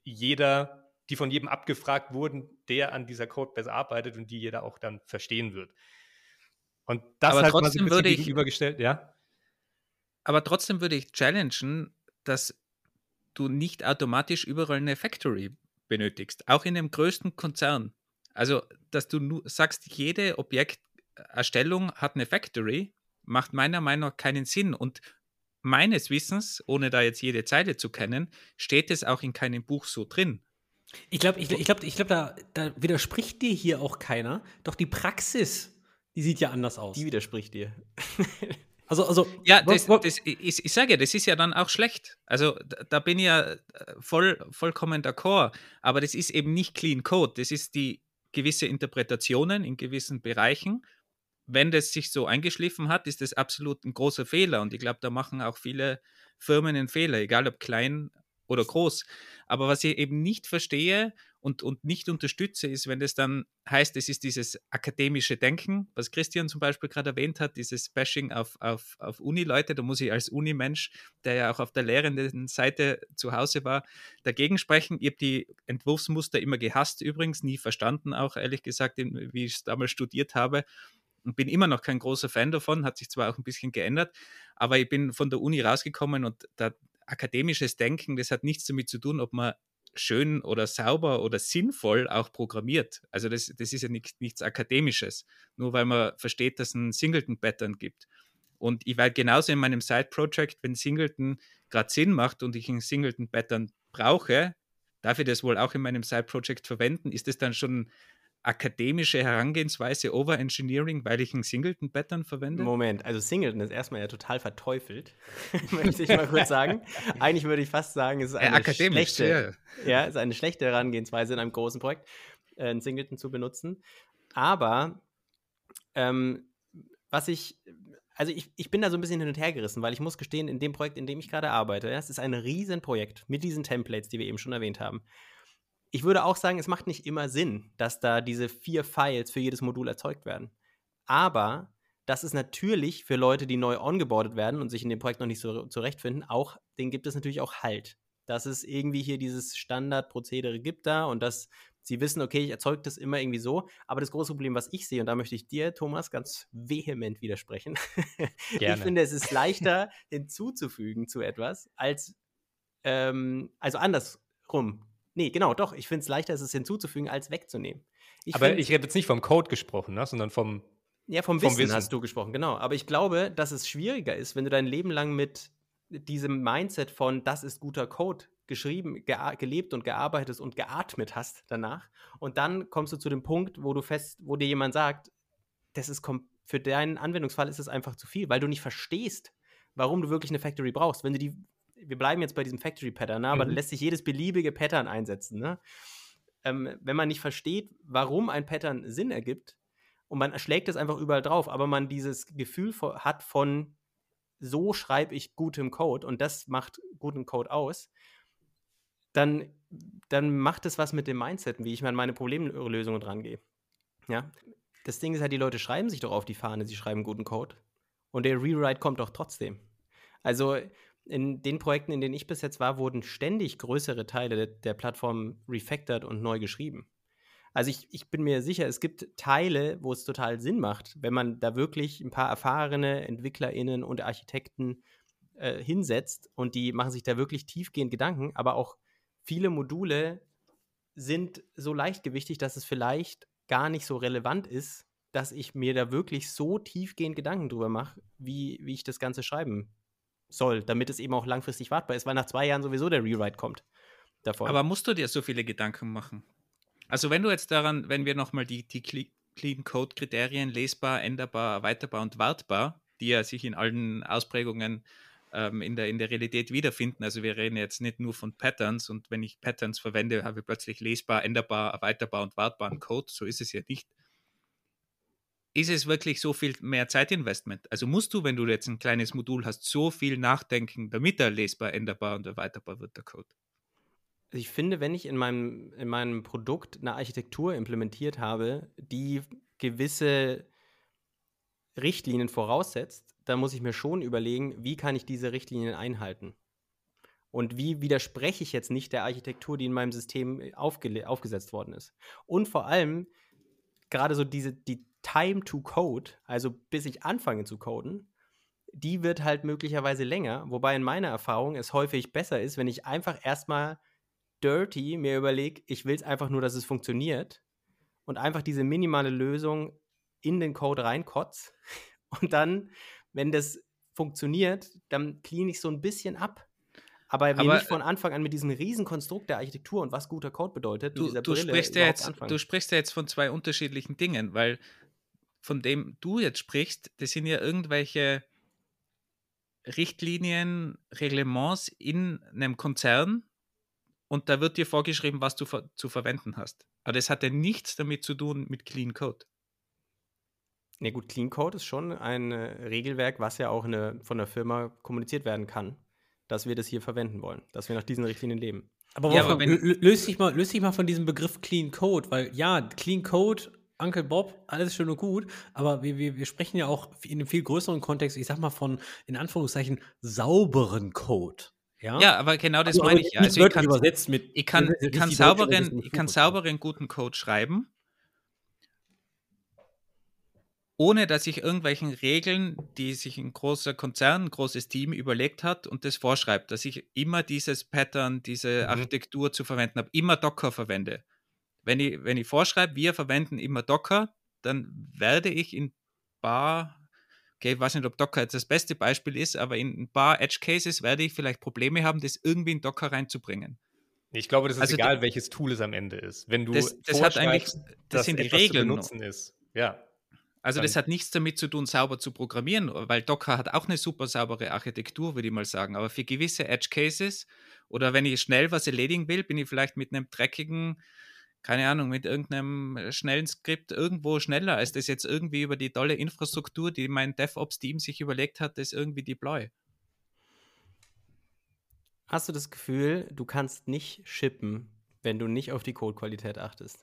von jedem abgefragt wurden, der an dieser Codebase arbeitet und die jeder auch dann verstehen wird. Und das Aber halt mal so trotzdem ein bisschen würde ich- gegenübergestellt, ja? Aber trotzdem würde ich challengen, dass du nicht automatisch überall eine Factory benötigst, auch in dem größten Konzern. Also, dass du sagst, jede Objekterstellung hat eine Factory, macht meiner Meinung nach keinen Sinn. Und meines Wissens, ohne da jetzt jede Zeile zu kennen, steht es auch in keinem Buch so drin. Ich glaube, da widerspricht dir hier auch keiner. Doch die Praxis, die sieht ja anders aus. Die widerspricht dir. Also Ja, ich sage ja, das ist ja dann auch schlecht. Also da bin ich ja vollkommen d'accord. Aber das ist eben nicht Clean Code. Das ist die gewisse Interpretationen in gewissen Bereichen. Wenn das sich so eingeschliffen hat, ist das absolut ein großer Fehler. Und ich glaube, da machen auch viele Firmen einen Fehler, egal ob klein oder groß. Aber was ich eben nicht verstehe und nicht unterstütze, ist, wenn das dann heißt, es ist dieses akademische Denken, was Christian zum Beispiel gerade erwähnt hat, dieses Bashing auf Uni-Leute. Da muss ich als Unimensch, der ja auch auf der lehrenden Seite zu Hause war, dagegen sprechen. Ich habe die Entwurfsmuster immer gehasst, übrigens, nie verstanden, auch ehrlich gesagt, wie ich es damals studiert habe. Und bin immer noch kein großer Fan davon, hat sich zwar auch ein bisschen geändert, aber ich bin von der Uni rausgekommen und akademisches Denken, das hat nichts damit zu tun, ob man schön oder sauber oder sinnvoll auch programmiert. Also das ist ja nichts Akademisches, nur weil man versteht, dass es ein Singleton-Pattern gibt. Und ich weiß genauso in meinem Side-Project, wenn Singleton gerade Sinn macht und ich ein Singleton-Pattern brauche, darf ich das wohl auch in meinem Side-Project verwenden? Ist das dann schon akademische Herangehensweise Overengineering, weil ich ein Singleton-Pattern verwende? Moment, also Singleton ist erstmal ja total verteufelt, möchte ich mal kurz sagen. Eigentlich würde ich fast sagen, es ist eine ist eine schlechte Herangehensweise in einem großen Projekt, ein Singleton zu benutzen. Aber ich bin da so ein bisschen hin und her gerissen, weil ich muss gestehen, in dem Projekt, in dem ich gerade arbeite, es ist ein Riesenprojekt mit diesen Templates, die wir eben schon erwähnt haben. Ich würde auch sagen, es macht nicht immer Sinn, dass da diese 4 Files für jedes Modul erzeugt werden. Aber das ist natürlich für Leute, die neu ongeboardet werden und sich in dem Projekt noch nicht so zurechtfinden, denen gibt es natürlich auch Halt. Dass es irgendwie hier dieses Standardprozedere gibt da und dass sie wissen, okay, ich erzeuge das immer irgendwie so. Aber das große Problem, was ich sehe, und da möchte ich dir, Thomas, ganz vehement widersprechen. Gerne. Ich finde, es ist leichter hinzuzufügen zu etwas, also andersrum. Nee, genau, doch. Ich finde es leichter, es hinzuzufügen, als wegzunehmen. Ich habe jetzt nicht vom Code gesprochen, ne, sondern vom Wissen hast du gesprochen, genau. Aber ich glaube, dass es schwieriger ist, wenn du dein Leben lang mit diesem Mindset von, das ist guter Code, geschrieben, gelebt und gearbeitet und geatmet hast danach. Und dann kommst du zu dem Punkt, wo dir jemand sagt, für deinen Anwendungsfall ist es einfach zu viel, weil du nicht verstehst, warum du wirklich eine Factory brauchst. Wir bleiben jetzt bei diesem Factory-Pattern, ne? Aber da lässt sich jedes beliebige Pattern einsetzen. Ne? Wenn man nicht versteht, warum ein Pattern Sinn ergibt und man schlägt es einfach überall drauf, aber man dieses Gefühl hat von, so schreibe ich gutem Code und das macht guten Code aus, dann macht es was mit dem Mindset, wie ich an meine Problemlösungen rangehe. Ja? Das Ding ist halt, die Leute schreiben sich doch auf die Fahne, sie schreiben guten Code und der Rewrite kommt doch trotzdem. Also in den Projekten, in denen ich bis jetzt war, wurden ständig größere Teile der Plattform refactored und neu geschrieben. Also ich bin mir sicher, es gibt Teile, wo es total Sinn macht, wenn man da wirklich ein paar erfahrene EntwicklerInnen und Architekten hinsetzt und die machen sich da wirklich tiefgehend Gedanken, aber auch viele Module sind so leichtgewichtig, dass es vielleicht gar nicht so relevant ist, dass ich mir da wirklich so tiefgehend Gedanken drüber mache, wie ich das Ganze schreiben soll, damit es eben auch langfristig wartbar ist, weil nach 2 Jahren sowieso der Rewrite kommt davon. Aber musst du dir so viele Gedanken machen? Also wenn du jetzt daran, wenn wir nochmal die Clean Code Kriterien lesbar, änderbar, erweiterbar und wartbar, die ja sich in allen Ausprägungen in der Realität wiederfinden, also wir reden jetzt nicht nur von Patterns und wenn ich Patterns verwende, habe ich plötzlich lesbar, änderbar, erweiterbar und wartbaren Code, so ist es ja nicht. Ist es wirklich so viel mehr Zeitinvestment? Also musst du, wenn du jetzt ein kleines Modul hast, so viel nachdenken, damit er lesbar, änderbar und erweiterbar wird, der Code? Ich finde, wenn ich in meinem Produkt eine Architektur implementiert habe, die gewisse Richtlinien voraussetzt, dann muss ich mir schon überlegen, wie kann ich diese Richtlinien einhalten? Und wie widerspreche ich jetzt nicht der Architektur, die in meinem System aufgesetzt worden ist? Und vor allem, gerade so die Time to Code, also bis ich anfange zu coden, die wird halt möglicherweise länger, wobei in meiner Erfahrung es häufig besser ist, wenn ich einfach erstmal dirty mir überlege, ich will es einfach nur, dass es funktioniert und einfach diese minimale Lösung in den Code reinkotz und dann, wenn das funktioniert, dann clean ich so ein bisschen ab. Aber mir nicht von Anfang an mit diesem riesen Konstrukt der Architektur und was guter Code bedeutet, mit dieser Brille du sprichst ja jetzt von 2 unterschiedlichen Dingen, weil von dem du jetzt sprichst, das sind ja irgendwelche Richtlinien, Reglements in einem Konzern und da wird dir vorgeschrieben, was du zu verwenden hast. Aber das hat ja nichts damit zu tun mit Clean Code. Ne, gut, Clean Code ist schon ein Regelwerk, was ja auch von der Firma kommuniziert werden kann, dass wir das hier verwenden wollen, dass wir nach diesen Richtlinien leben. Aber Wolfgang, löst dich mal von diesem Begriff Clean Code, weil ja, Clean Code, Uncle Bob, alles schön und gut, aber wir sprechen ja auch in einem viel größeren Kontext, ich sag mal von, in Anführungszeichen, sauberen Code. Ja, aber genau das meine ich ja. Also ich kann sauberen, guten Code schreiben, ohne dass ich irgendwelchen Regeln, die sich ein großer Konzern, ein großes Team überlegt hat und das vorschreibt, dass ich immer dieses Pattern, diese Architektur zu verwenden habe, immer Docker verwende. Wenn ich vorschreibe, wir verwenden immer Docker, dann werde ich in okay, ich weiß nicht, ob Docker jetzt das beste Beispiel ist, aber in ein paar Edge Cases werde ich vielleicht Probleme haben, das irgendwie in Docker reinzubringen. Ich glaube, das ist egal, welches Tool es am Ende ist. Wenn du das sind die Regeln zu benutzen ist. Ja. Also das hat nichts damit zu tun, sauber zu programmieren, weil Docker hat auch eine super saubere Architektur, würde ich mal sagen. Aber für gewisse Edge Cases oder wenn ich schnell was erledigen will, bin ich vielleicht mit einem dreckigen, keine Ahnung, mit irgendeinem schnellen Skript irgendwo schneller, als das jetzt irgendwie über die tolle Infrastruktur, die mein DevOps-Team sich überlegt hat, das irgendwie deploy. Hast du das Gefühl, du kannst nicht shippen, wenn du nicht auf die Codequalität achtest?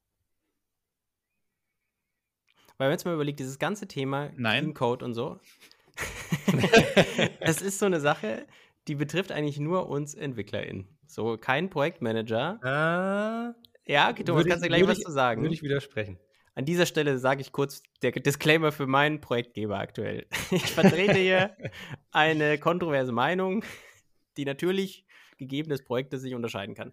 Weil wenn man jetzt mal überlegt, dieses ganze Thema Clean Code und so, es ist so eine Sache, die betrifft eigentlich nur uns EntwicklerInnen. So, kein Projektmanager. Ja, okay, Thomas, kannst du gleich was zu sagen? Würde ich widersprechen. An dieser Stelle sage ich kurz der Disclaimer für meinen Projektgeber aktuell. Ich vertrete hier eine kontroverse Meinung, die natürlich gegeben des Projektes sich unterscheiden kann.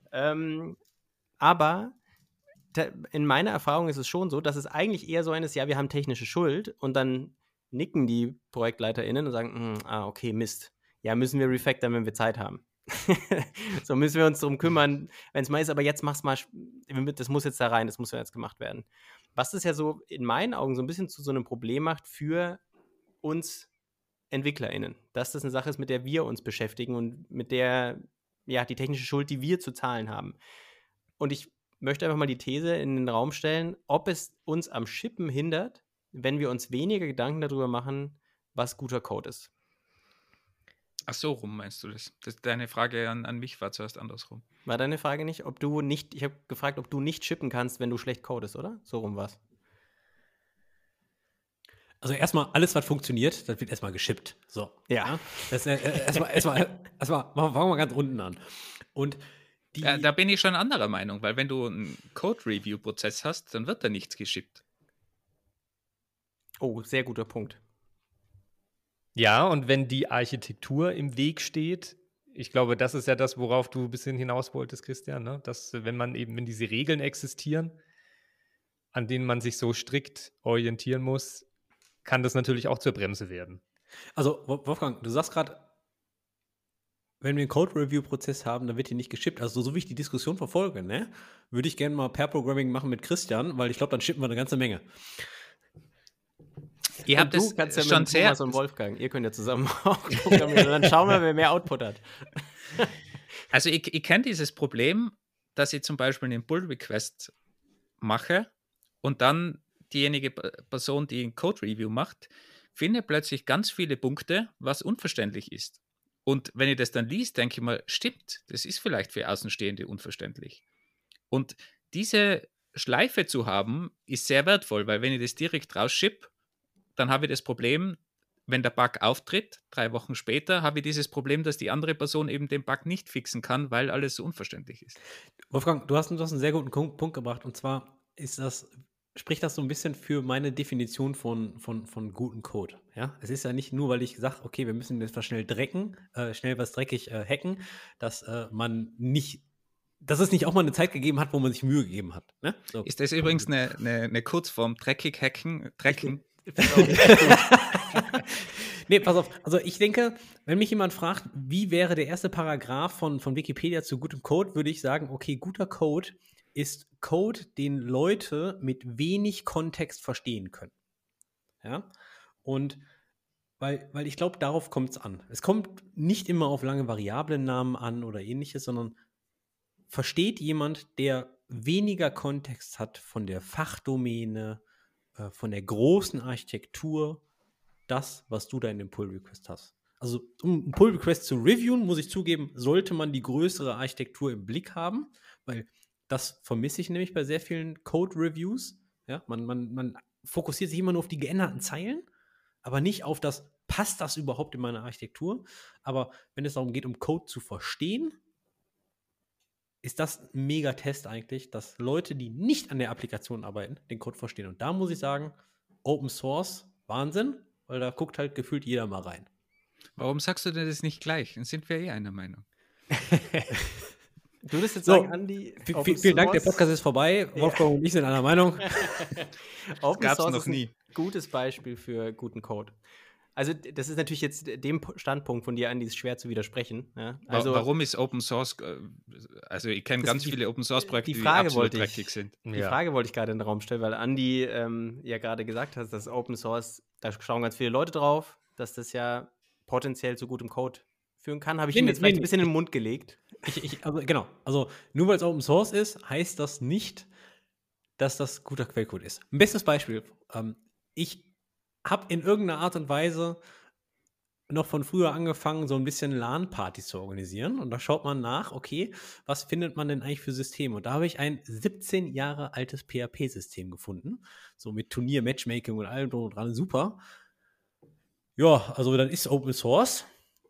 Aber in meiner Erfahrung ist es schon so, dass es eigentlich eher so eines, ja, wir haben technische Schuld und dann nicken die ProjektleiterInnen und sagen, okay, Mist. Ja, müssen wir refactoren, wenn wir Zeit haben. So müssen wir uns darum kümmern, wenn es mal ist, aber jetzt mach's mal, das muss jetzt da rein, das muss jetzt gemacht werden. Was das ja so in meinen Augen so ein bisschen zu so einem Problem macht für uns EntwicklerInnen, dass das eine Sache ist, mit der wir uns beschäftigen und mit der, ja, die technische Schuld, die wir zu zahlen haben. Und ich möchte einfach mal die These in den Raum stellen, ob es uns am Shippen hindert, wenn wir uns weniger Gedanken darüber machen, was guter Code ist. Ach so, rum meinst du das? Deine Frage an mich war zuerst andersrum. War deine Frage nicht, ich habe gefragt, ob du nicht shippen kannst, wenn du schlecht codest, oder? So rum war's. Also erstmal, alles, was funktioniert, das wird erstmal geschippt. So. Ja. Das, erstmal, fangen wir mal ganz unten an. Und Da bin ich schon anderer Meinung, weil wenn du einen Code-Review-Prozess hast, dann wird da nichts geschippt. Oh, sehr guter Punkt. Ja, und wenn die Architektur im Weg steht, ich glaube, das ist ja das, worauf du ein bisschen hinaus wolltest, Christian, ne? Dass, wenn diese Regeln existieren, an denen man sich so strikt orientieren muss, kann das natürlich auch zur Bremse werden. Also, Wolfgang, du sagst gerade, wenn wir einen Code-Review-Prozess haben, dann wird hier nicht geschippt. Also, so wie ich die Diskussion verfolge, ne, würde ich gerne mal Pair-Programming machen mit Christian, weil ich glaube, dann shippen wir eine ganze Menge. Ihr habt du es kannst ja schon mit sehr. Thomas und Wolfgang, ihr könnt ja zusammen auch programmieren. Und dann schauen wir, wer mehr Output hat. Also ich kenne dieses Problem, dass ich zum Beispiel einen Pull-Request mache und dann diejenige Person, die ein Code-Review macht, findet plötzlich ganz viele Punkte, was unverständlich ist. Und wenn ich das dann liest, denke ich mal, stimmt, das ist vielleicht für Außenstehende unverständlich. Und diese Schleife zu haben, ist sehr wertvoll, weil wenn ich das direkt rausschippe, dann habe ich das Problem, wenn der Bug auftritt, 3 Wochen später, habe ich dieses Problem, dass die andere Person eben den Bug nicht fixen kann, weil alles so unverständlich ist. Wolfgang, du hast einen sehr guten Punkt gebracht. Und zwar spricht das so ein bisschen für meine Definition von gutem Code. Ja? Es ist ja nicht nur, weil ich sage, okay, wir müssen jetzt was schnell dreckig hacken, dass es nicht auch mal eine Zeit gegeben hat, wo man sich Mühe gegeben hat. Ne? So. Ist das übrigens eine Kurzform, dreckig hacken, drecken? Nee, pass auf. Also ich denke, wenn mich jemand fragt, wie wäre der erste Paragraph von Wikipedia zu gutem Code, würde ich sagen, okay, guter Code ist Code, den Leute mit wenig Kontext verstehen können. Ja? Und weil ich glaube, darauf kommt es an. Es kommt nicht immer auf lange Variablennamen an oder ähnliches, sondern versteht jemand, der weniger Kontext hat von der Fachdomäne, von der großen Architektur, das, was du da in dem Pull-Request hast. Also, um einen Pull-Request zu reviewen, muss ich zugeben, sollte man die größere Architektur im Blick haben, weil das vermisse ich nämlich bei sehr vielen Code-Reviews. Ja, man fokussiert sich immer nur auf die geänderten Zeilen, aber nicht auf das, passt das überhaupt in meine Architektur? Aber wenn es darum geht, um Code zu verstehen, ist das ein Megatest eigentlich, dass Leute, die nicht an der Applikation arbeiten, den Code verstehen. Und da muss ich sagen, Open Source, Wahnsinn, weil da guckt halt gefühlt jeder mal rein. Warum sagst du denn das nicht gleich? Dann sind wir einer Meinung. Du würdest jetzt sagen, Andi, vielen Dank, der Podcast ist vorbei. Wolfgang und ich sind einer Meinung. Open Source noch ist ein nie. gutes Beispiel für guten Code. Also das ist natürlich jetzt dem Standpunkt von dir, Andi, ist schwer zu widersprechen. Ja? Also, warum ist Open Source, also ich kenne ganz viele Open Source Projekte, die absolut dreckig sind. Die Frage wollte ich gerade in den Raum stellen, weil Andi ja gerade gesagt hat, dass Open Source, da schauen ganz viele Leute drauf, dass das ja potenziell zu gutem Code führen kann. Habe ich ihm jetzt vielleicht ein bisschen in den Mund gelegt. Also nur weil es Open Source ist, heißt das nicht, dass das guter Quellcode ist. Ein bestes Beispiel. Ich habe in irgendeiner Art und Weise noch von früher angefangen, so ein bisschen LAN-Partys zu organisieren. Und da schaut man nach, okay, was findet man denn eigentlich für Systeme? Und da habe ich ein 17 Jahre altes PHP-System gefunden. So mit Turnier, Matchmaking und allem drum und dran. Super. Ja, also dann ist Open Source.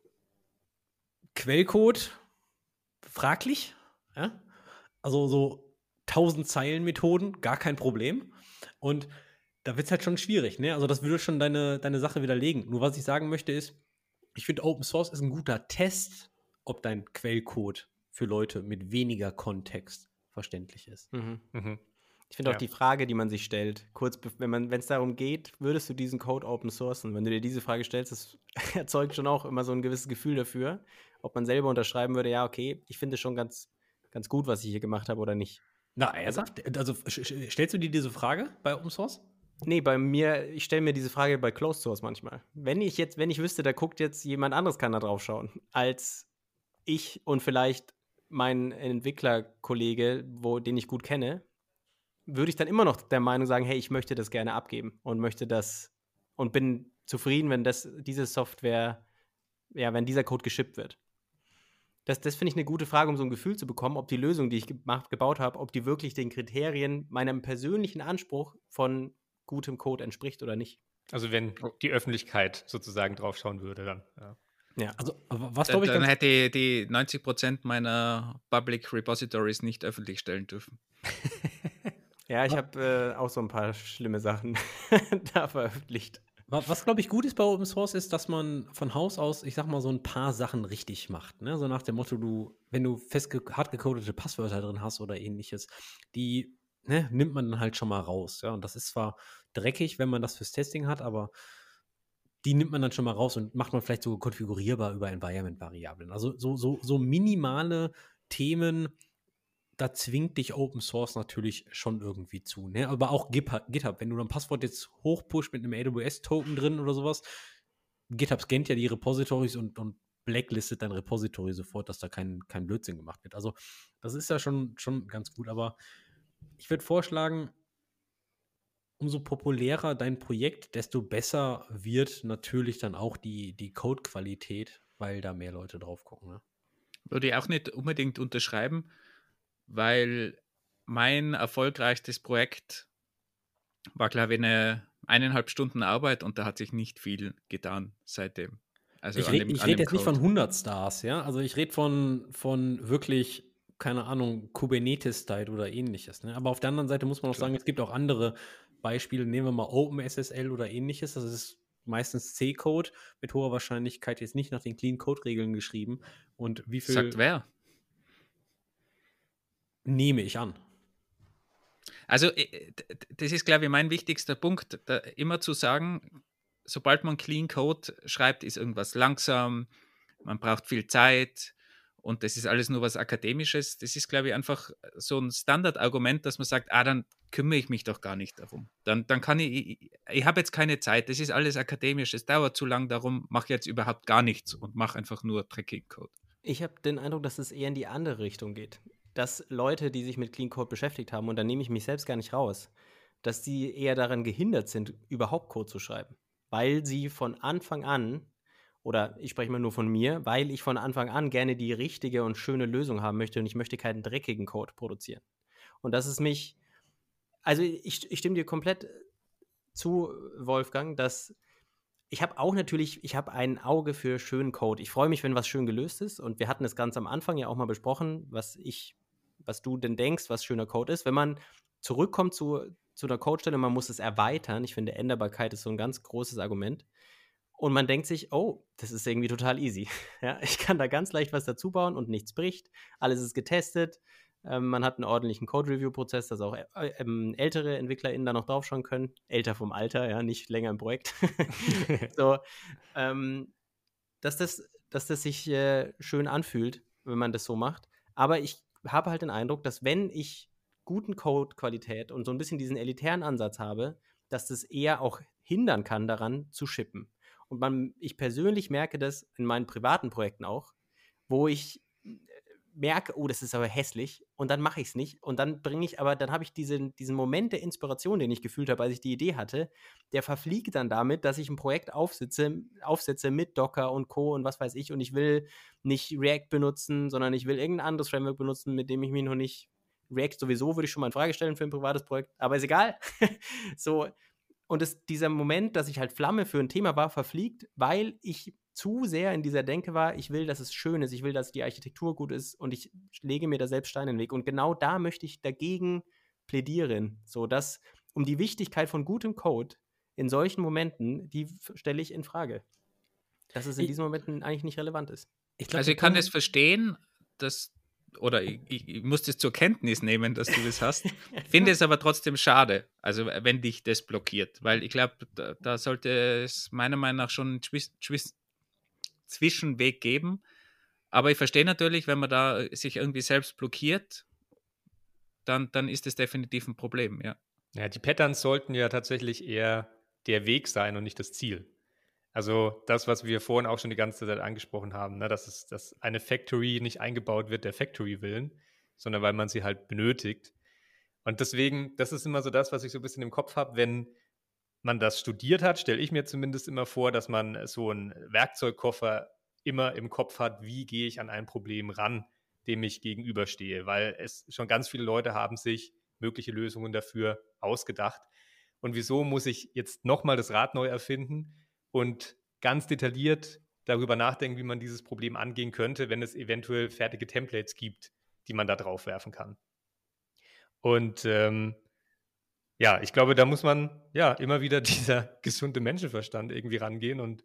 Quellcode fraglich. Ja? Also so 1000 Zeilen Methoden, gar kein Problem. Und da wird es halt schon schwierig, ne? Also das würde schon deine Sache widerlegen. Nur was ich sagen möchte ist, ich finde Open Source ist ein guter Test, ob dein Quellcode für Leute mit weniger Kontext verständlich ist. Ich finde auch die Frage, die man sich stellt, kurz, wenn es darum geht, würdest du diesen Code open sourcen? Wenn du dir diese Frage stellst, das erzeugt schon auch immer so ein gewisses Gefühl dafür, ob man selber unterschreiben würde, ja, okay, ich finde es schon ganz, ganz gut, was ich hier gemacht habe oder nicht. Na, also stellst du dir diese Frage bei Open Source? Nee, ich stelle mir diese Frage bei Closed Source manchmal. Wenn ich wüsste, da guckt jetzt jemand anderes, kann da drauf schauen, als ich und vielleicht mein Entwicklerkollege, den ich gut kenne, würde ich dann immer noch der Meinung sagen, hey, ich möchte das gerne abgeben und möchte das und bin zufrieden, wenn diese Software, ja, wenn dieser Code geshippt wird. Das finde ich eine gute Frage, um so ein Gefühl zu bekommen, ob die Lösung, die ich gebaut habe, ob die wirklich den Kriterien meinem persönlichen Anspruch von gutem Code entspricht oder nicht. Also wenn Oh. die Öffentlichkeit sozusagen draufschauen würde, dann. Ja. Ja. Also, was Dann, glaube ich dann ganz hätte die 90% meiner Public Repositories nicht öffentlich stellen dürfen. Ja, ich habe auch so ein paar schlimme Sachen da veröffentlicht. Was glaube ich gut ist bei Open Source ist, dass man von Haus aus, ich sag mal, so ein paar Sachen richtig macht. Ne? So nach dem Motto, wenn du hart gecodete Passwörter drin hast oder ähnliches, die nimmt man dann halt schon mal raus. Ja? Und das ist zwar dreckig, wenn man das fürs Testing hat, aber die nimmt man dann schon mal raus und macht man vielleicht sogar konfigurierbar über Environment-Variablen. Also so minimale Themen, da zwingt dich Open Source natürlich schon irgendwie zu. Ne? Aber auch GitHub, wenn du ein Passwort jetzt hochpusht mit einem AWS-Token drin oder sowas, GitHub scannt ja die Repositories und blacklistet dein Repository sofort, dass da kein Blödsinn gemacht wird. Also das ist ja schon ganz gut, aber ich würde vorschlagen, umso populärer dein Projekt, desto besser wird natürlich dann auch die Code-Qualität, weil da mehr Leute drauf gucken. Ne? Würde ich auch nicht unbedingt unterschreiben, weil mein erfolgreichstes Projekt war, glaube ich, eine 1,5 Stunden Arbeit und da hat sich nicht viel getan seitdem. Also Ich an rede dem jetzt nicht von Code. 100 Stars, ja. Also ich rede von wirklich, keine Ahnung, Kubernetes-Style oder ähnliches. Ne? Aber auf der anderen Seite muss man auch Klar. sagen, es gibt auch andere Beispiele. Nehmen wir mal OpenSSL oder ähnliches. Das ist meistens C-Code mit hoher Wahrscheinlichkeit jetzt nicht nach den Clean-Code-Regeln geschrieben. Und wie viel Sagt wer? nehme ich an? Also das ist, glaube ich, mein wichtigster Punkt, da immer zu sagen, sobald man Clean Code schreibt, ist irgendwas langsam, man braucht viel Zeit und das ist alles nur was Akademisches. Das ist, glaube ich, einfach so ein Standardargument, dass man sagt, dann kümmere ich mich doch gar nicht darum. Dann kann ich habe jetzt keine Zeit, das ist alles akademisch, es dauert zu lang, darum mache ich jetzt überhaupt gar nichts und mache einfach nur Tracking Code. Ich habe den Eindruck, dass es eher in die andere Richtung geht. Dass Leute, die sich mit Clean Code beschäftigt haben, und da nehme ich mich selbst gar nicht raus, dass die eher daran gehindert sind, überhaupt Code zu schreiben. Weil sie von Anfang an, oder ich spreche mal nur von mir, weil ich von Anfang an gerne die richtige und schöne Lösung haben möchte und ich möchte keinen dreckigen Code produzieren. Und das ist also ich stimme dir komplett zu, Wolfgang, dass ich habe ein Auge für schönen Code. Ich freue mich, wenn was schön gelöst ist. Und wir hatten es ganz am Anfang ja auch mal besprochen, was du denn denkst, was schöner Code ist. Wenn man zurückkommt zu einer Codestelle, man muss es erweitern. Ich finde, Änderbarkeit ist so ein ganz großes Argument. Und man denkt sich, oh, das ist irgendwie total easy. Ja, ich kann da ganz leicht was dazu bauen und nichts bricht. Alles ist getestet. Man hat einen ordentlichen Code-Review-Prozess, dass auch ältere EntwicklerInnen da noch draufschauen können. Älter vom Alter, ja, nicht länger im Projekt. So, dass das sich schön anfühlt, wenn man das so macht. Aber ich habe halt den Eindruck, dass wenn ich guten Code-Qualität und so ein bisschen diesen elitären Ansatz habe, dass das eher auch hindern kann, daran zu shippen. Und ich persönlich merke das in meinen privaten Projekten auch, wo ich merke, oh, das ist aber hässlich und dann mache ich es nicht und dann habe ich diesen Moment der Inspiration, den ich gefühlt habe, als ich die Idee hatte, der verfliegt dann damit, dass ich ein Projekt aufsetze mit Docker und Co. und was weiß ich und ich will nicht React benutzen, sondern ich will irgendein anderes Framework benutzen, mit dem ich mich noch nicht React sowieso würde ich schon mal in Frage stellen für ein privates Projekt, aber ist egal. So, und dieser Moment, dass ich halt Flamme für ein Thema war, verfliegt, weil ich zu sehr in dieser Denke war, ich will, dass es schön ist, ich will, dass die Architektur gut ist und ich lege mir da selbst Steine in den Weg. Und genau da möchte ich dagegen plädieren, so dass um die Wichtigkeit von gutem Code in solchen Momenten, die stelle ich in Frage. Dass es in diesen Momenten eigentlich nicht relevant ist. Also ich kann es verstehen, oder ich muss das zur Kenntnis nehmen, dass du das hast. Finde es aber trotzdem schade, also wenn dich das blockiert, weil ich glaube, da sollte es meiner Meinung nach schon einen Zwischenweg geben. Aber ich verstehe natürlich, wenn man da sich irgendwie selbst blockiert, dann ist es definitiv ein Problem, ja. Ja, die Patterns sollten ja tatsächlich eher der Weg sein und nicht das Ziel. Also das, was wir vorhin auch schon die ganze Zeit angesprochen haben, ne, dass eine Factory nicht eingebaut wird der Factory willen, sondern weil man sie halt benötigt. Und deswegen, das ist immer so das, was ich so ein bisschen im Kopf habe, wenn man das studiert hat, stelle ich mir zumindest immer vor, dass man so einen Werkzeugkoffer immer im Kopf hat, wie gehe ich an ein Problem ran, dem ich gegenüberstehe, weil es schon ganz viele Leute haben sich mögliche Lösungen dafür ausgedacht. und wieso muss ich jetzt nochmal das Rad neu erfinden und ganz detailliert darüber nachdenken, wie man dieses Problem angehen könnte, wenn es eventuell fertige Templates gibt, die man da drauf werfen kann. Und ja, ich glaube, da muss man ja immer wieder dieser gesunde Menschenverstand irgendwie rangehen und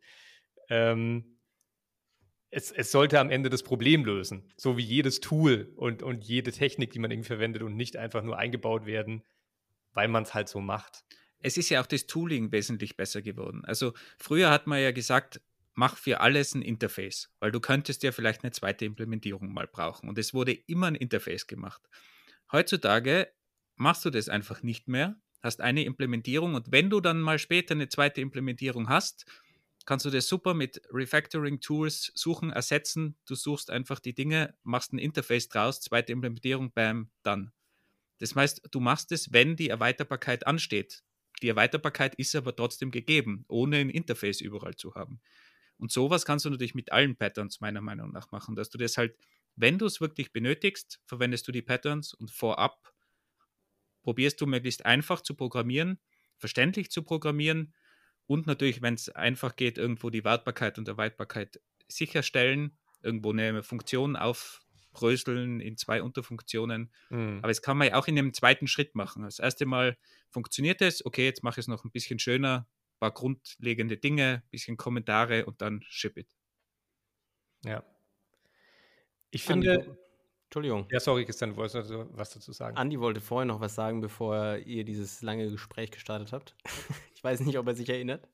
es sollte am Ende das Problem lösen, so wie jedes Tool und jede Technik, die man irgendwie verwendet und nicht einfach nur eingebaut werden, weil man es halt so macht. Es ist ja auch das Tooling wesentlich besser geworden. Also früher hat man ja gesagt, mach für alles ein Interface, weil du könntest ja vielleicht eine zweite Implementierung mal brauchen. Und es wurde immer ein Interface gemacht. Heutzutage machst du das einfach nicht mehr, hast eine Implementierung und wenn du dann mal später eine zweite Implementierung hast, kannst du das super mit Refactoring-Tools suchen, ersetzen. Du suchst einfach die Dinge, machst ein Interface draus, zweite Implementierung, bam, dann. Das heißt, du machst es, wenn die Erweiterbarkeit ansteht. Die Erweiterbarkeit ist aber trotzdem gegeben, ohne ein Interface überall zu haben. Und sowas kannst du natürlich mit allen Patterns meiner Meinung nach machen, dass du das halt, wenn du es wirklich benötigst, verwendest du die Patterns und vorab probierst du möglichst einfach zu programmieren, verständlich zu programmieren und natürlich, wenn es einfach geht, irgendwo die Wartbarkeit und Erweiterbarkeit sicherstellen, irgendwo eine Funktion aufbröseln in 2 Unterfunktionen. Aber das kann man ja auch in einem zweiten Schritt machen. Das erste Mal funktioniert es, okay, jetzt mache ich es noch ein bisschen schöner, ein paar grundlegende Dinge, ein bisschen Kommentare und dann ship it. Ja. Ich Andi, finde, Entschuldigung. ja, sorry, Christian, du wolltest also was dazu sagen. Andi wollte vorher noch was sagen, bevor ihr dieses lange Gespräch gestartet habt. Ich weiß nicht, ob er sich erinnert.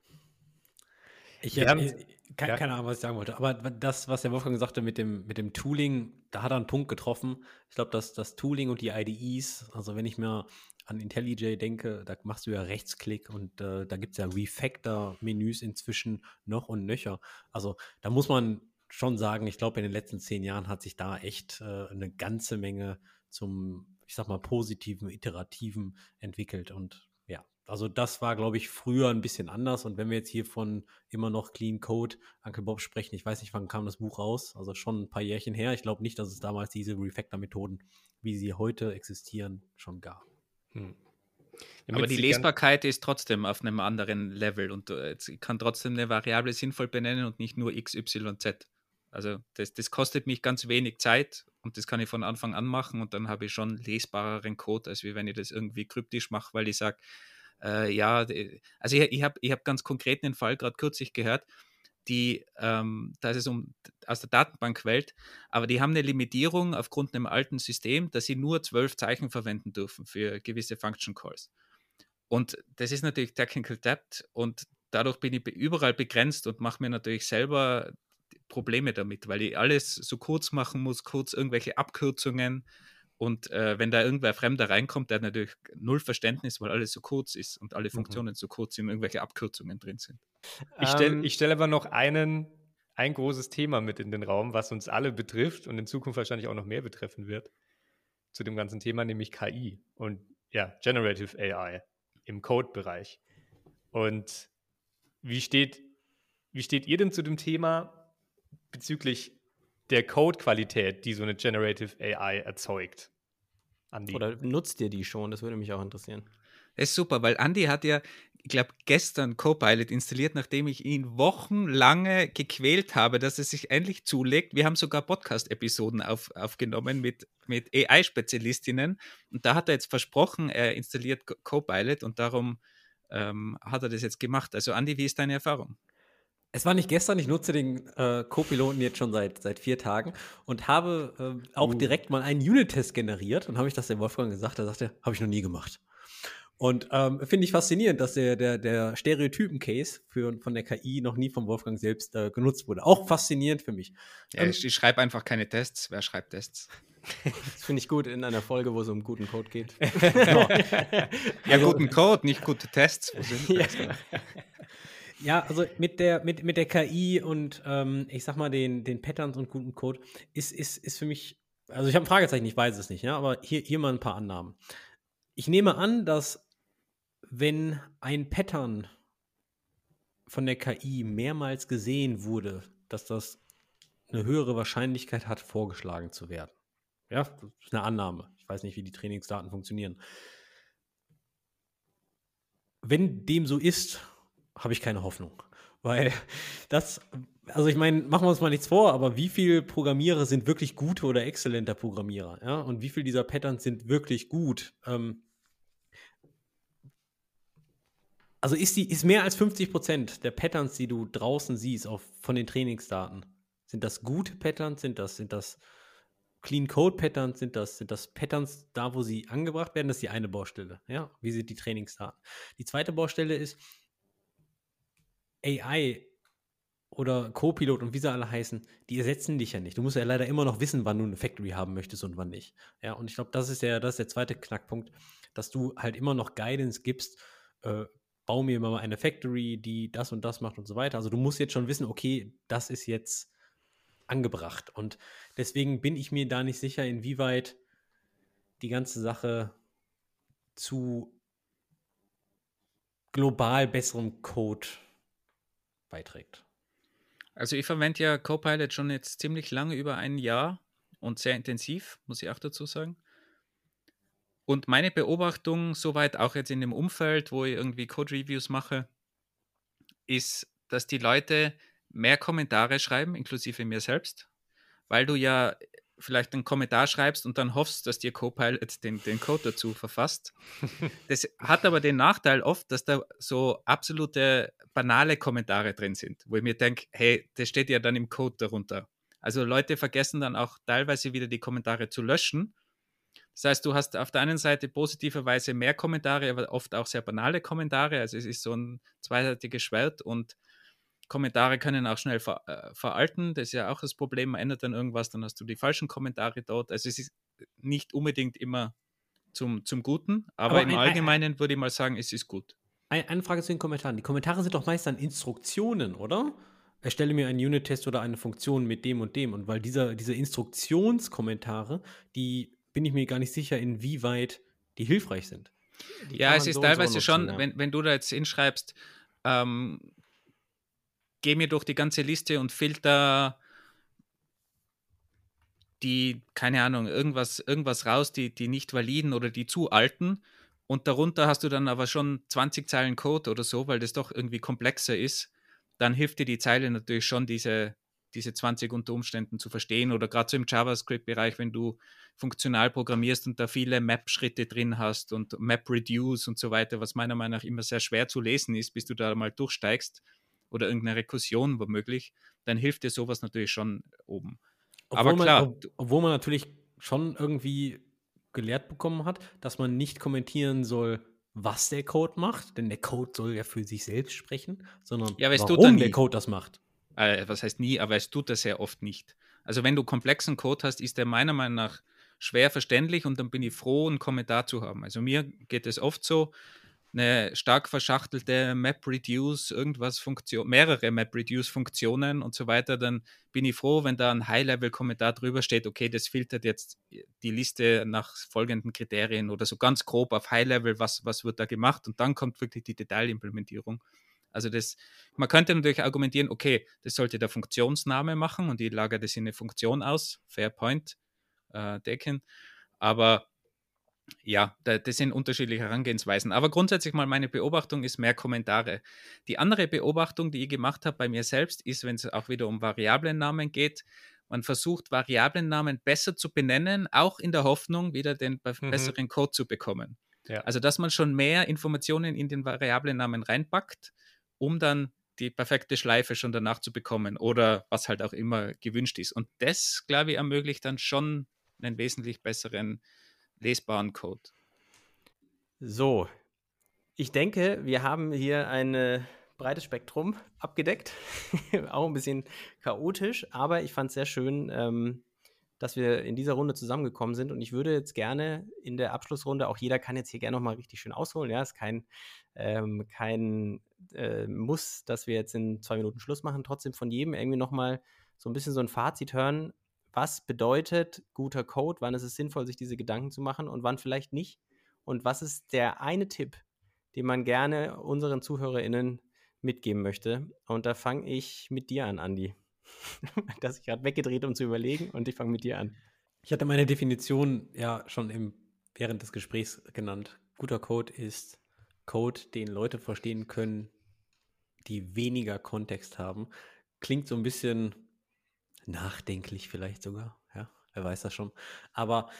Keine Ahnung, was ich sagen wollte. Aber das, was der Wolfgang sagte mit dem Tooling, da hat er einen Punkt getroffen. Ich glaube, dass das Tooling und die IDEs, also wenn ich mir an IntelliJ denke, da machst du ja Rechtsklick und da gibt es ja Refactor-Menüs inzwischen noch und nöcher. Also da muss man schon sagen, ich glaube, in den letzten 10 Jahren hat sich da echt eine ganze Menge zum, ich sag mal, positiven, iterativen entwickelt. Und ja, also das war, glaube ich, früher ein bisschen anders. Und wenn wir jetzt hier von immer noch Clean Code, Uncle Bob sprechen, ich weiß nicht, wann kam das Buch raus, also schon ein paar Jährchen her. Ich glaube nicht, dass es damals diese Refactor-Methoden, wie sie heute existieren, schon gab. Aber die Lesbarkeit ist trotzdem auf einem anderen Level und ich kann trotzdem eine Variable sinnvoll benennen und nicht nur x, y, z. Also das kostet mich ganz wenig Zeit und das kann ich von Anfang an machen und dann habe ich schon lesbareren Code, als wie wenn ich das irgendwie kryptisch mache, weil ich sage, ja, also ich hab ganz konkret einen Fall gerade kürzlich gehört, da ist es aus der Datenbankwelt, aber die haben eine Limitierung aufgrund einem alten System, dass sie nur 12 Zeichen verwenden dürfen für gewisse Function Calls. Und das ist natürlich Technical Debt und dadurch bin ich überall begrenzt und mache mir natürlich selber Probleme damit, weil ich alles so kurz machen muss, kurz irgendwelche Abkürzungen und wenn da irgendwer Fremder reinkommt, der hat natürlich null Verständnis, weil alles so kurz ist und alle Funktionen so kurz sind, irgendwelche Abkürzungen drin sind. Ich stelle aber noch ein großes Thema mit in den Raum, was uns alle betrifft und in Zukunft wahrscheinlich auch noch mehr betreffen wird, zu dem ganzen Thema, nämlich KI und ja, Generative AI im Code-Bereich. Und wie steht ihr denn zu dem Thema bezüglich der Code-Qualität, die so eine Generative AI erzeugt? Andi? Oder nutzt ihr die schon? Das würde mich auch interessieren. Das ist super, weil Andi hat ja, ich glaube, gestern Copilot installiert, nachdem ich ihn wochenlange gequält habe, dass er sich endlich zulegt. Wir haben sogar Podcast-Episoden aufgenommen mit AI-Spezialistinnen und da hat er jetzt versprochen, er installiert Copilot und darum hat er das jetzt gemacht. Also Andi, wie ist deine Erfahrung? Es war nicht gestern, ich nutze den Co-Piloten jetzt schon seit 4 Tagen und habe auch direkt mal einen Unit-Test generiert und habe ich das dem Wolfgang gesagt, er sagte, habe ich noch nie gemacht. Und finde ich faszinierend, dass der Stereotypen-Case von der KI noch nie vom Wolfgang selbst genutzt wurde. Auch faszinierend für mich. Ja, ich schreibe einfach keine Tests. Wer schreibt Tests? Das finde ich gut in einer Folge, wo es um guten Code geht. Ja, guten Code, nicht gute Tests. Wo sind wir? Ja, also mit der KI und ich sag mal den Patterns und guten Code ist für mich, also ich habe ein Fragezeichen, ich weiß es nicht, ja, aber hier mal ein paar Annahmen. Ich nehme an, dass wenn ein Pattern von der KI mehrmals gesehen wurde, dass das eine höhere Wahrscheinlichkeit hat, vorgeschlagen zu werden. Ja, das ist eine Annahme. Ich weiß nicht, wie die Trainingsdaten funktionieren. wenn dem so ist, habe ich keine Hoffnung. Weil also ich meine, machen wir uns mal nichts vor, aber wie viele Programmierer sind wirklich gute oder exzellenter Programmierer? Ja? Und wie viele dieser Patterns sind wirklich gut? Also ist mehr als 50% der Patterns, die du draußen siehst, von den Trainingsdaten, sind das gute Patterns? Sind das Clean Code Patterns? Sind das Patterns da, wo sie angebracht werden? Das ist die eine Baustelle. Ja? Wie sind die Trainingsdaten? Die zweite Baustelle ist AI oder Copilot und wie sie alle heißen, die ersetzen dich ja nicht. Du musst ja leider immer noch wissen, wann du eine Factory haben möchtest und wann nicht. Ja, und ich glaube, das ist der zweite Knackpunkt, dass du halt immer noch Guidance gibst, bau mir mal eine Factory, die das und das macht und so weiter. Also du musst jetzt schon wissen, okay, das ist jetzt angebracht. Und deswegen bin ich mir da nicht sicher, inwieweit die ganze Sache zu global besserem Code beiträgt. Also ich verwende ja Copilot schon jetzt ziemlich lange, über ein Jahr und sehr intensiv, muss ich auch dazu sagen. Und meine Beobachtung, soweit auch jetzt in dem Umfeld, wo ich irgendwie Code-Reviews mache, ist, dass die Leute mehr Kommentare schreiben, inklusive mir selbst, weil du ja vielleicht einen Kommentar schreibst und dann hoffst, dass dir Copilot den Code dazu verfasst. Das hat aber den Nachteil oft, dass da so absolute banale Kommentare drin sind, wo ich mir denke, hey, das steht ja dann im Code darunter. Also Leute vergessen dann auch teilweise wieder die Kommentare zu löschen. Das heißt, du hast auf der einen Seite positiverweise mehr Kommentare, aber oft auch sehr banale Kommentare. Also es ist so ein zweiseitiges Schwert und Kommentare können auch schnell veralten. Das ist ja auch das Problem. Man ändert dann irgendwas, dann hast du die falschen Kommentare dort. Also es ist nicht unbedingt immer zum Guten, aber im Allgemeinen würde ich mal sagen, es ist gut. Eine Frage zu den Kommentaren. Die Kommentare sind doch meist dann Instruktionen, oder? Erstelle mir einen Unit-Test oder eine Funktion mit dem und dem. Und weil diese Instruktionskommentare, die bin ich mir gar nicht sicher, inwieweit die hilfreich sind. Ja, es ist teilweise schon, wenn du da jetzt hinschreibst, geh mir durch die ganze Liste und filter die, keine Ahnung, irgendwas raus, die nicht validen oder die zu alten. Und darunter hast du dann aber schon 20 Zeilen Code oder so, weil das doch irgendwie komplexer ist. Dann hilft dir die Zeile natürlich schon, diese 20 unter Umständen zu verstehen. Oder gerade so im JavaScript-Bereich, wenn du funktional programmierst und da viele Map-Schritte drin hast und Map-Reduce und so weiter, was meiner Meinung nach immer sehr schwer zu lesen ist, bis du da mal durchsteigst oder irgendeine Rekursion womöglich, dann hilft dir sowas natürlich schon oben. Aber klar. Obwohl man natürlich schon irgendwie gelehrt bekommen hat, dass man nicht kommentieren soll, was der Code macht, denn der Code soll ja für sich selbst sprechen, sondern warum der Code das macht. Was heißt nie, aber es tut das sehr oft nicht. Also wenn du komplexen Code hast, ist der meiner Meinung nach schwer verständlich und dann bin ich froh, einen Kommentar zu haben. Also mir geht es oft so, eine stark verschachtelte MapReduce, mehrere MapReduce-Funktionen und so weiter, dann bin ich froh, wenn da ein High-Level-Kommentar drüber steht, okay, das filtert jetzt die Liste nach folgenden Kriterien oder so ganz grob auf High-Level, was wird da gemacht und dann kommt wirklich die Detailimplementierung. Also man könnte natürlich argumentieren, okay, das sollte der Funktionsname machen und ich lagere das in eine Funktion aus, Fair Point, Decken, aber ja, das sind unterschiedliche Herangehensweisen. Aber grundsätzlich mal meine Beobachtung ist mehr Kommentare. Die andere Beobachtung, die ich gemacht habe bei mir selbst, ist, wenn es auch wieder um Variablennamen geht, man versucht, Variablennamen besser zu benennen, auch in der Hoffnung, wieder den besseren Code zu bekommen. Ja. Also, dass man schon mehr Informationen in den Variablennamen reinpackt, um dann die perfekte Schleife schon danach zu bekommen oder was halt auch immer gewünscht ist. Und das, glaube ich, ermöglicht dann schon einen wesentlich besseren lesbaren Code. So, ich denke, wir haben hier ein breites Spektrum abgedeckt. Auch ein bisschen chaotisch, aber ich fand es sehr schön, dass wir in dieser Runde zusammengekommen sind und ich würde jetzt gerne in der Abschlussrunde, auch jeder kann jetzt hier gerne nochmal richtig schön ausholen, ja, ist kein Muss, dass wir jetzt in 2 Minuten Schluss machen, trotzdem von jedem irgendwie nochmal so ein bisschen so ein Fazit hören, was bedeutet guter Code, wann ist es sinnvoll, sich diese Gedanken zu machen und wann vielleicht nicht und was ist der eine Tipp, den man gerne unseren ZuhörerInnen mitgeben möchte. Und da fange ich mit dir an, Andi. Das ich gerade weggedreht, um zu überlegen und ich fange mit dir an. Ich hatte meine Definition ja schon während des Gesprächs genannt. Guter Code ist Code, den Leute verstehen können, die weniger Kontext haben. Klingt so ein bisschen nachdenklich vielleicht sogar, ja, wer weiß das schon. Aber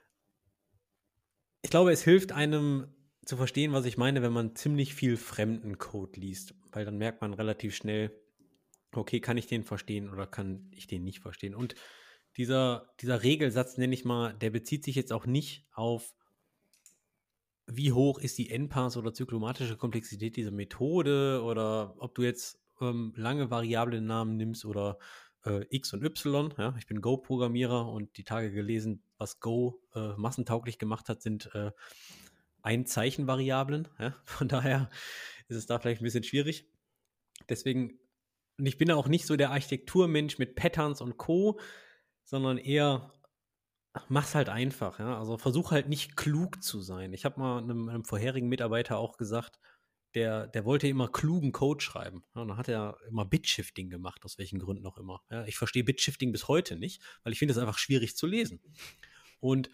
ich glaube, es hilft einem zu verstehen, was ich meine, wenn man ziemlich viel fremden Code liest, weil dann merkt man relativ schnell, okay, kann ich den verstehen oder kann ich den nicht verstehen? Und dieser Regelsatz, nenne ich mal, der bezieht sich jetzt auch nicht auf, wie hoch ist die Endpass oder zyklomatische Komplexität dieser Methode oder ob du jetzt lange Variablen-Namen nimmst oder X und Y. Ja? Ich bin Go-Programmierer und die Tage gelesen, was Go massentauglich gemacht hat, sind Ein-Zeichen-Variablen. Ja? Von daher ist es da vielleicht ein bisschen schwierig. Deswegen, und ich bin auch nicht so der Architekturmensch mit Patterns und Co., sondern eher mach's halt einfach, ja. Also versuch halt nicht klug zu sein. Ich habe mal einem vorherigen Mitarbeiter auch gesagt, der wollte immer klugen Code schreiben. Ja, und dann hat er immer Bitshifting gemacht, aus welchen Gründen auch immer. Ja, ich verstehe Bitshifting bis heute nicht, weil ich finde es einfach schwierig zu lesen. Und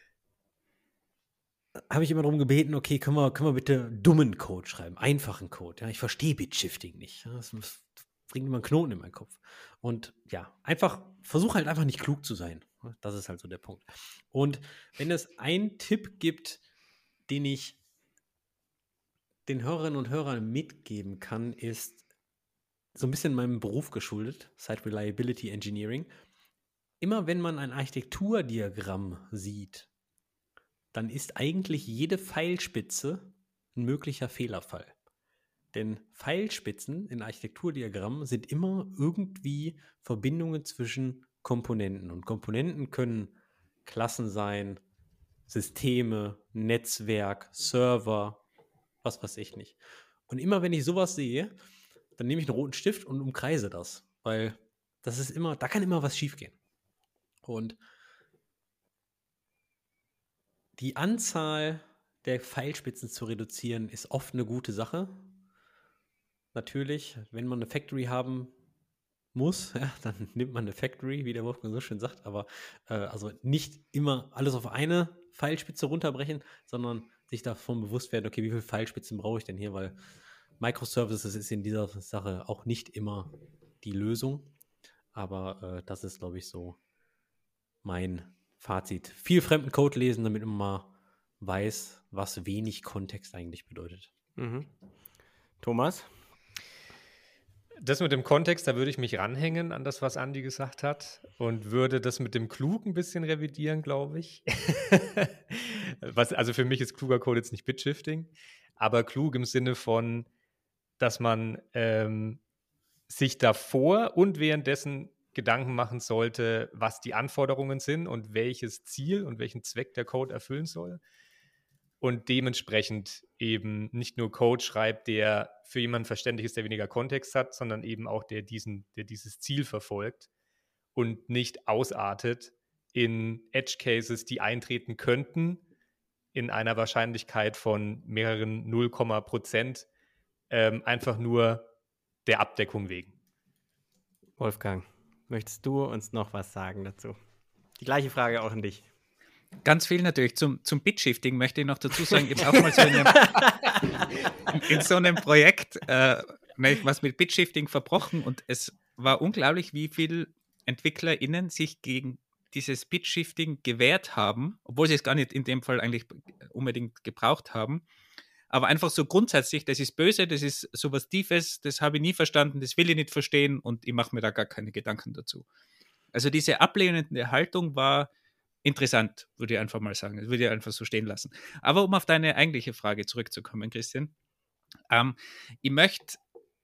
habe ich immer darum gebeten, okay, können wir bitte dummen Code schreiben, einfachen Code. Ja, ich verstehe Bitshifting nicht. Ja, das bringt immer einen Knoten in meinen Kopf. Und ja, versuch halt einfach nicht klug zu sein. Das ist halt so der Punkt. Und wenn es einen Tipp gibt, den ich den Hörerinnen und Hörern mitgeben kann, ist so ein bisschen meinem Beruf geschuldet, Site Reliability Engineering. Immer wenn man ein Architekturdiagramm sieht, dann ist eigentlich jede Pfeilspitze ein möglicher Fehlerfall. Denn Pfeilspitzen in Architekturdiagrammen sind immer irgendwie Verbindungen zwischen Komponenten. Und Komponenten können Klassen sein, Systeme, Netzwerk, Server, was weiß ich nicht. Und immer wenn ich sowas sehe, dann nehme ich einen roten Stift und umkreise das. Weil das ist immer, da kann immer was schiefgehen. Und die Anzahl der Pfeilspitzen zu reduzieren, ist oft eine gute Sache. Natürlich, wenn man eine Factory haben muss, ja, dann nimmt man eine Factory, wie der Wolfgang so schön sagt, aber also nicht immer alles auf eine Pfeilspitze runterbrechen, sondern sich davon bewusst werden, okay, wie viele Pfeilspitzen brauche ich denn hier, weil Microservices ist in dieser Sache auch nicht immer die Lösung, aber das ist, glaube ich, so mein Fazit. Viel fremden Code lesen, damit man mal weiß, was wenig Kontext eigentlich bedeutet. Mhm. Thomas? Das mit dem Kontext, da würde ich mich ranhängen an das, was Andi gesagt hat und würde das mit dem Klug ein bisschen revidieren, glaube ich. Also für mich ist kluger Code jetzt nicht Bitshifting, aber klug im Sinne von, dass man sich davor und währenddessen Gedanken machen sollte, was die Anforderungen sind und welches Ziel und welchen Zweck der Code erfüllen soll. Und dementsprechend eben nicht nur Code schreibt, der für jemanden verständlich ist, der weniger Kontext hat, sondern eben auch der dieses Ziel verfolgt und nicht ausartet in Edge-Cases, die eintreten könnten, in einer Wahrscheinlichkeit von mehreren 0,%, einfach nur der Abdeckung wegen. Wolfgang, möchtest du uns noch was sagen dazu? Die gleiche Frage auch an dich. Ganz viel natürlich. Zum Bitshifting möchte ich noch dazu sagen, ich habe auch mal so in so einem Projekt was mit Bitshifting verbrochen und es war unglaublich, wie viele EntwicklerInnen sich gegen dieses Bitshifting gewehrt haben, obwohl sie es gar nicht in dem Fall eigentlich unbedingt gebraucht haben. Aber einfach so grundsätzlich, das ist böse, das ist sowas Tiefes, das habe ich nie verstanden, das will ich nicht verstehen und ich mache mir da gar keine Gedanken dazu. Also diese ablehnende Haltung war interessant, würde ich einfach mal sagen. Das würde ich einfach so stehen lassen. Aber um auf deine eigentliche Frage zurückzukommen, Christian, ich möchte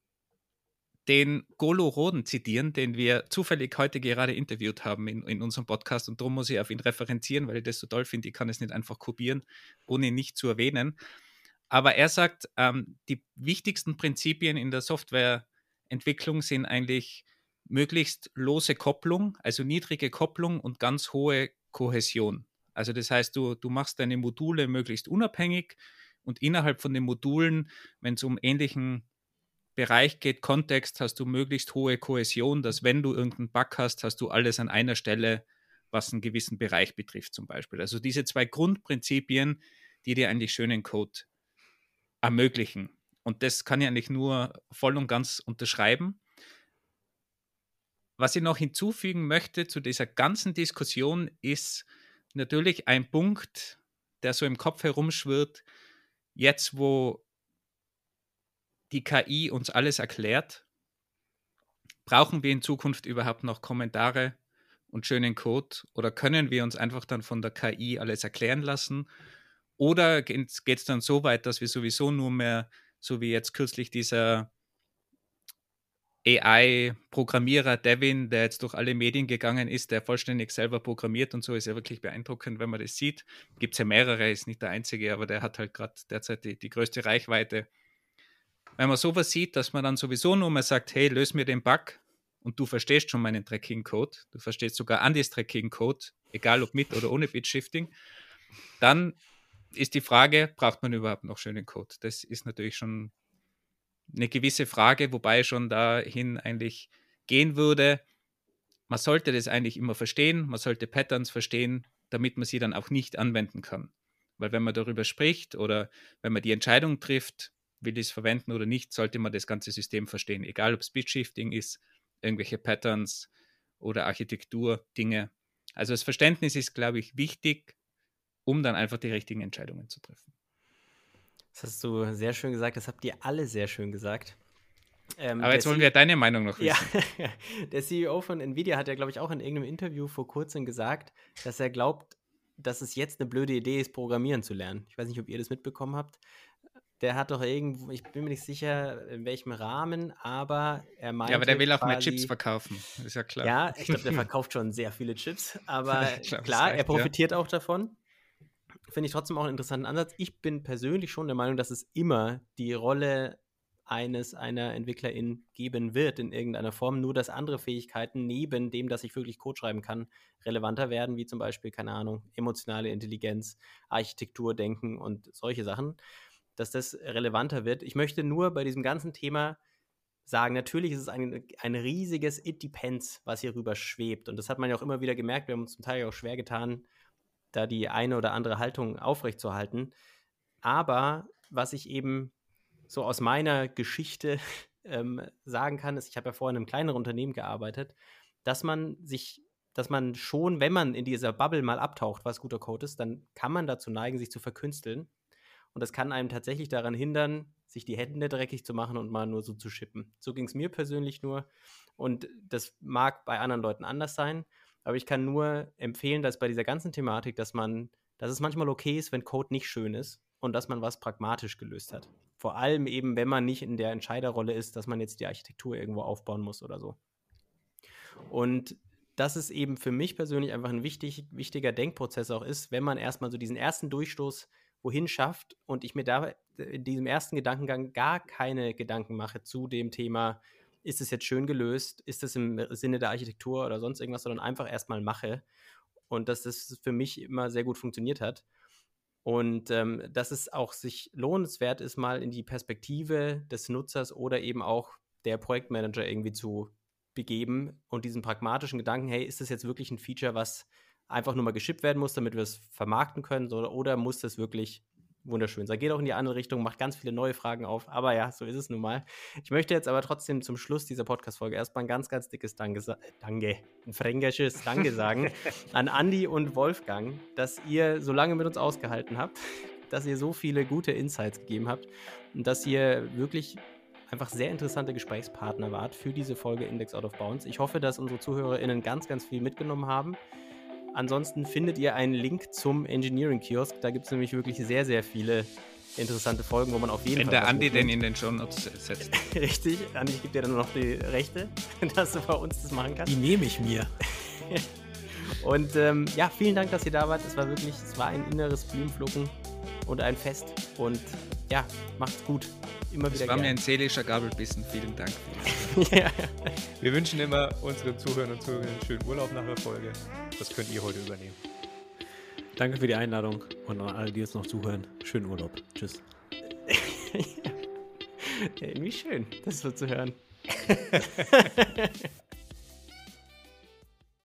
den Golo Roden zitieren, den wir zufällig heute gerade interviewt haben in unserem Podcast und darum muss ich auf ihn referenzieren, weil ich das so toll finde. Ich kann es nicht einfach kopieren, ohne ihn nicht zu erwähnen. Aber er sagt, die wichtigsten Prinzipien in der Softwareentwicklung sind eigentlich möglichst lose Kopplung, also niedrige Kopplung und ganz hohe Kohäsion. Also das heißt, du machst deine Module möglichst unabhängig und innerhalb von den Modulen, wenn es um ähnlichen Bereich geht, Kontext, hast du möglichst hohe Kohäsion, dass wenn du irgendeinen Bug hast, hast du alles an einer Stelle, was einen gewissen Bereich betrifft zum Beispiel. Also diese zwei Grundprinzipien, die dir eigentlich schönen Code ermöglichen. Und das kann ich eigentlich nur voll und ganz unterschreiben. Was ich noch hinzufügen möchte zu dieser ganzen Diskussion ist natürlich ein Punkt, der so im Kopf herumschwirrt, jetzt wo die KI uns alles erklärt, brauchen wir in Zukunft überhaupt noch Kommentare und schönen Code oder können wir uns einfach dann von der KI alles erklären lassen? Oder geht es dann so weit, dass wir sowieso nur mehr, so wie jetzt kürzlich dieser AI-Programmierer Devin, der jetzt durch alle Medien gegangen ist, der vollständig selber programmiert und so, ist ja wirklich beeindruckend, wenn man das sieht. Gibt es ja mehrere, ist nicht der einzige, aber der hat halt gerade derzeit die größte Reichweite. Wenn man sowas sieht, dass man dann sowieso nur mal sagt, hey, löse mir den Bug und du verstehst schon meinen Tracking-Code, du verstehst sogar Andys Tracking-Code, egal ob mit oder ohne Bit-Shifting, dann ist die Frage, braucht man überhaupt noch schönen Code? Das ist natürlich schon eine gewisse Frage, wobei schon dahin eigentlich gehen würde. Man sollte das eigentlich immer verstehen, man sollte Patterns verstehen, damit man sie dann auch nicht anwenden kann. Weil wenn man darüber spricht oder wenn man die Entscheidung trifft, will ich es verwenden oder nicht, sollte man das ganze System verstehen. Egal, ob es Bit-Shifting ist, irgendwelche Patterns oder Architektur, Dinge. Also das Verständnis ist, glaube ich, wichtig, um dann einfach die richtigen Entscheidungen zu treffen. Das hast du sehr schön gesagt, das habt ihr alle sehr schön gesagt. Aber jetzt wollen wir deine Meinung noch wissen. Ja, der CEO von Nvidia hat ja, glaube ich, auch in irgendeinem Interview vor kurzem gesagt, dass er glaubt, dass es jetzt eine blöde Idee ist, Programmieren zu lernen. Ich weiß nicht, ob ihr das mitbekommen habt. Der hat doch irgendwo, ich bin mir nicht sicher, in welchem Rahmen, aber er meinte Ja, aber der will auch mehr quasi, Chips verkaufen, ist ja klar. Ja, ich glaube, der verkauft schon sehr viele Chips, aber Ich glaub, das klar, reicht, er profitiert auch davon. Finde ich trotzdem auch einen interessanten Ansatz. Ich bin persönlich schon der Meinung, dass es immer die Rolle einer Entwicklerin geben wird in irgendeiner Form, nur dass andere Fähigkeiten neben dem, dass ich wirklich Code schreiben kann, relevanter werden, wie zum Beispiel, keine Ahnung, emotionale Intelligenz, Architekturdenken und solche Sachen, dass das relevanter wird. Ich möchte nur bei diesem ganzen Thema sagen, natürlich ist es ein riesiges It Depends, was hier rüber schwebt. Und das hat man ja auch immer wieder gemerkt. Wir haben uns zum Teil auch schwer getan, da die eine oder andere Haltung aufrechtzuerhalten. Aber was ich eben so aus meiner Geschichte sagen kann, ist, ich habe ja vorher in einem kleineren Unternehmen gearbeitet, dass man schon, wenn man in dieser Bubble mal abtaucht, was guter Code ist, dann kann man dazu neigen, sich zu verkünsteln. Und das kann einem tatsächlich daran hindern, sich die Hände dreckig zu machen und mal nur so zu schippen. So ging es mir persönlich nur. Und das mag bei anderen Leuten anders sein. Aber ich kann nur empfehlen, dass bei dieser ganzen Thematik, dass es manchmal okay ist, wenn Code nicht schön ist und dass man was pragmatisch gelöst hat. Vor allem eben, wenn man nicht in der Entscheiderrolle ist, dass man jetzt die Architektur irgendwo aufbauen muss oder so. Und das ist eben für mich persönlich einfach ein wichtiger Denkprozess auch ist, wenn man erstmal so diesen ersten Durchstoß wohin schafft und ich mir da in diesem ersten Gedankengang gar keine Gedanken mache zu dem Thema, ist es jetzt schön gelöst, ist es im Sinne der Architektur oder sonst irgendwas, sondern einfach erstmal mache und dass das für mich immer sehr gut funktioniert hat und dass es auch sich lohnenswert ist, mal in die Perspektive des Nutzers oder eben auch der Projektmanager irgendwie zu begeben und diesen pragmatischen Gedanken, hey, ist das jetzt wirklich ein Feature, was einfach nur mal geschippt werden muss, damit wir es vermarkten können, oder muss das wirklich wunderschön sein? Geht auch in die andere Richtung, macht ganz viele neue Fragen auf, aber ja, so ist es nun mal. Ich möchte jetzt aber trotzdem zum Schluss dieser Podcast-Folge erstmal ein ganz, ganz dickes ein fränkisches Danke sagen an Andi und Wolfgang, dass ihr so lange mit uns ausgehalten habt, dass ihr so viele gute Insights gegeben habt und dass ihr wirklich einfach sehr interessante Gesprächspartner wart für diese Folge Index Out of Bounds. Ich hoffe, dass unsere ZuhörerInnen ganz, ganz viel mitgenommen haben. Ansonsten findet ihr einen Link zum Engineering Kiosk. Da gibt es nämlich wirklich sehr, sehr viele interessante Folgen, wo man auf jeden Fall. Wenn der Andi den in den Shownotes setzt. Richtig, Andi, ich gebe dir dann noch die Rechte, dass du bei uns das machen kannst. Die nehme ich mir. Und ja, vielen Dank, dass ihr da wart. Es war ein inneres Blümflucken und ein Fest. Und ja, macht's gut. Immer wieder. Es war mir ein seelischer Gabelbissen. Vielen Dank. Ja. Wir wünschen immer unseren Zuhörern und Zuhörern einen schönen Urlaub nach der Folge. Das könnt ihr heute übernehmen. Danke für die Einladung und an alle, die jetzt noch zuhören. Schönen Urlaub. Tschüss. Irgendwie schön, das so zu hören.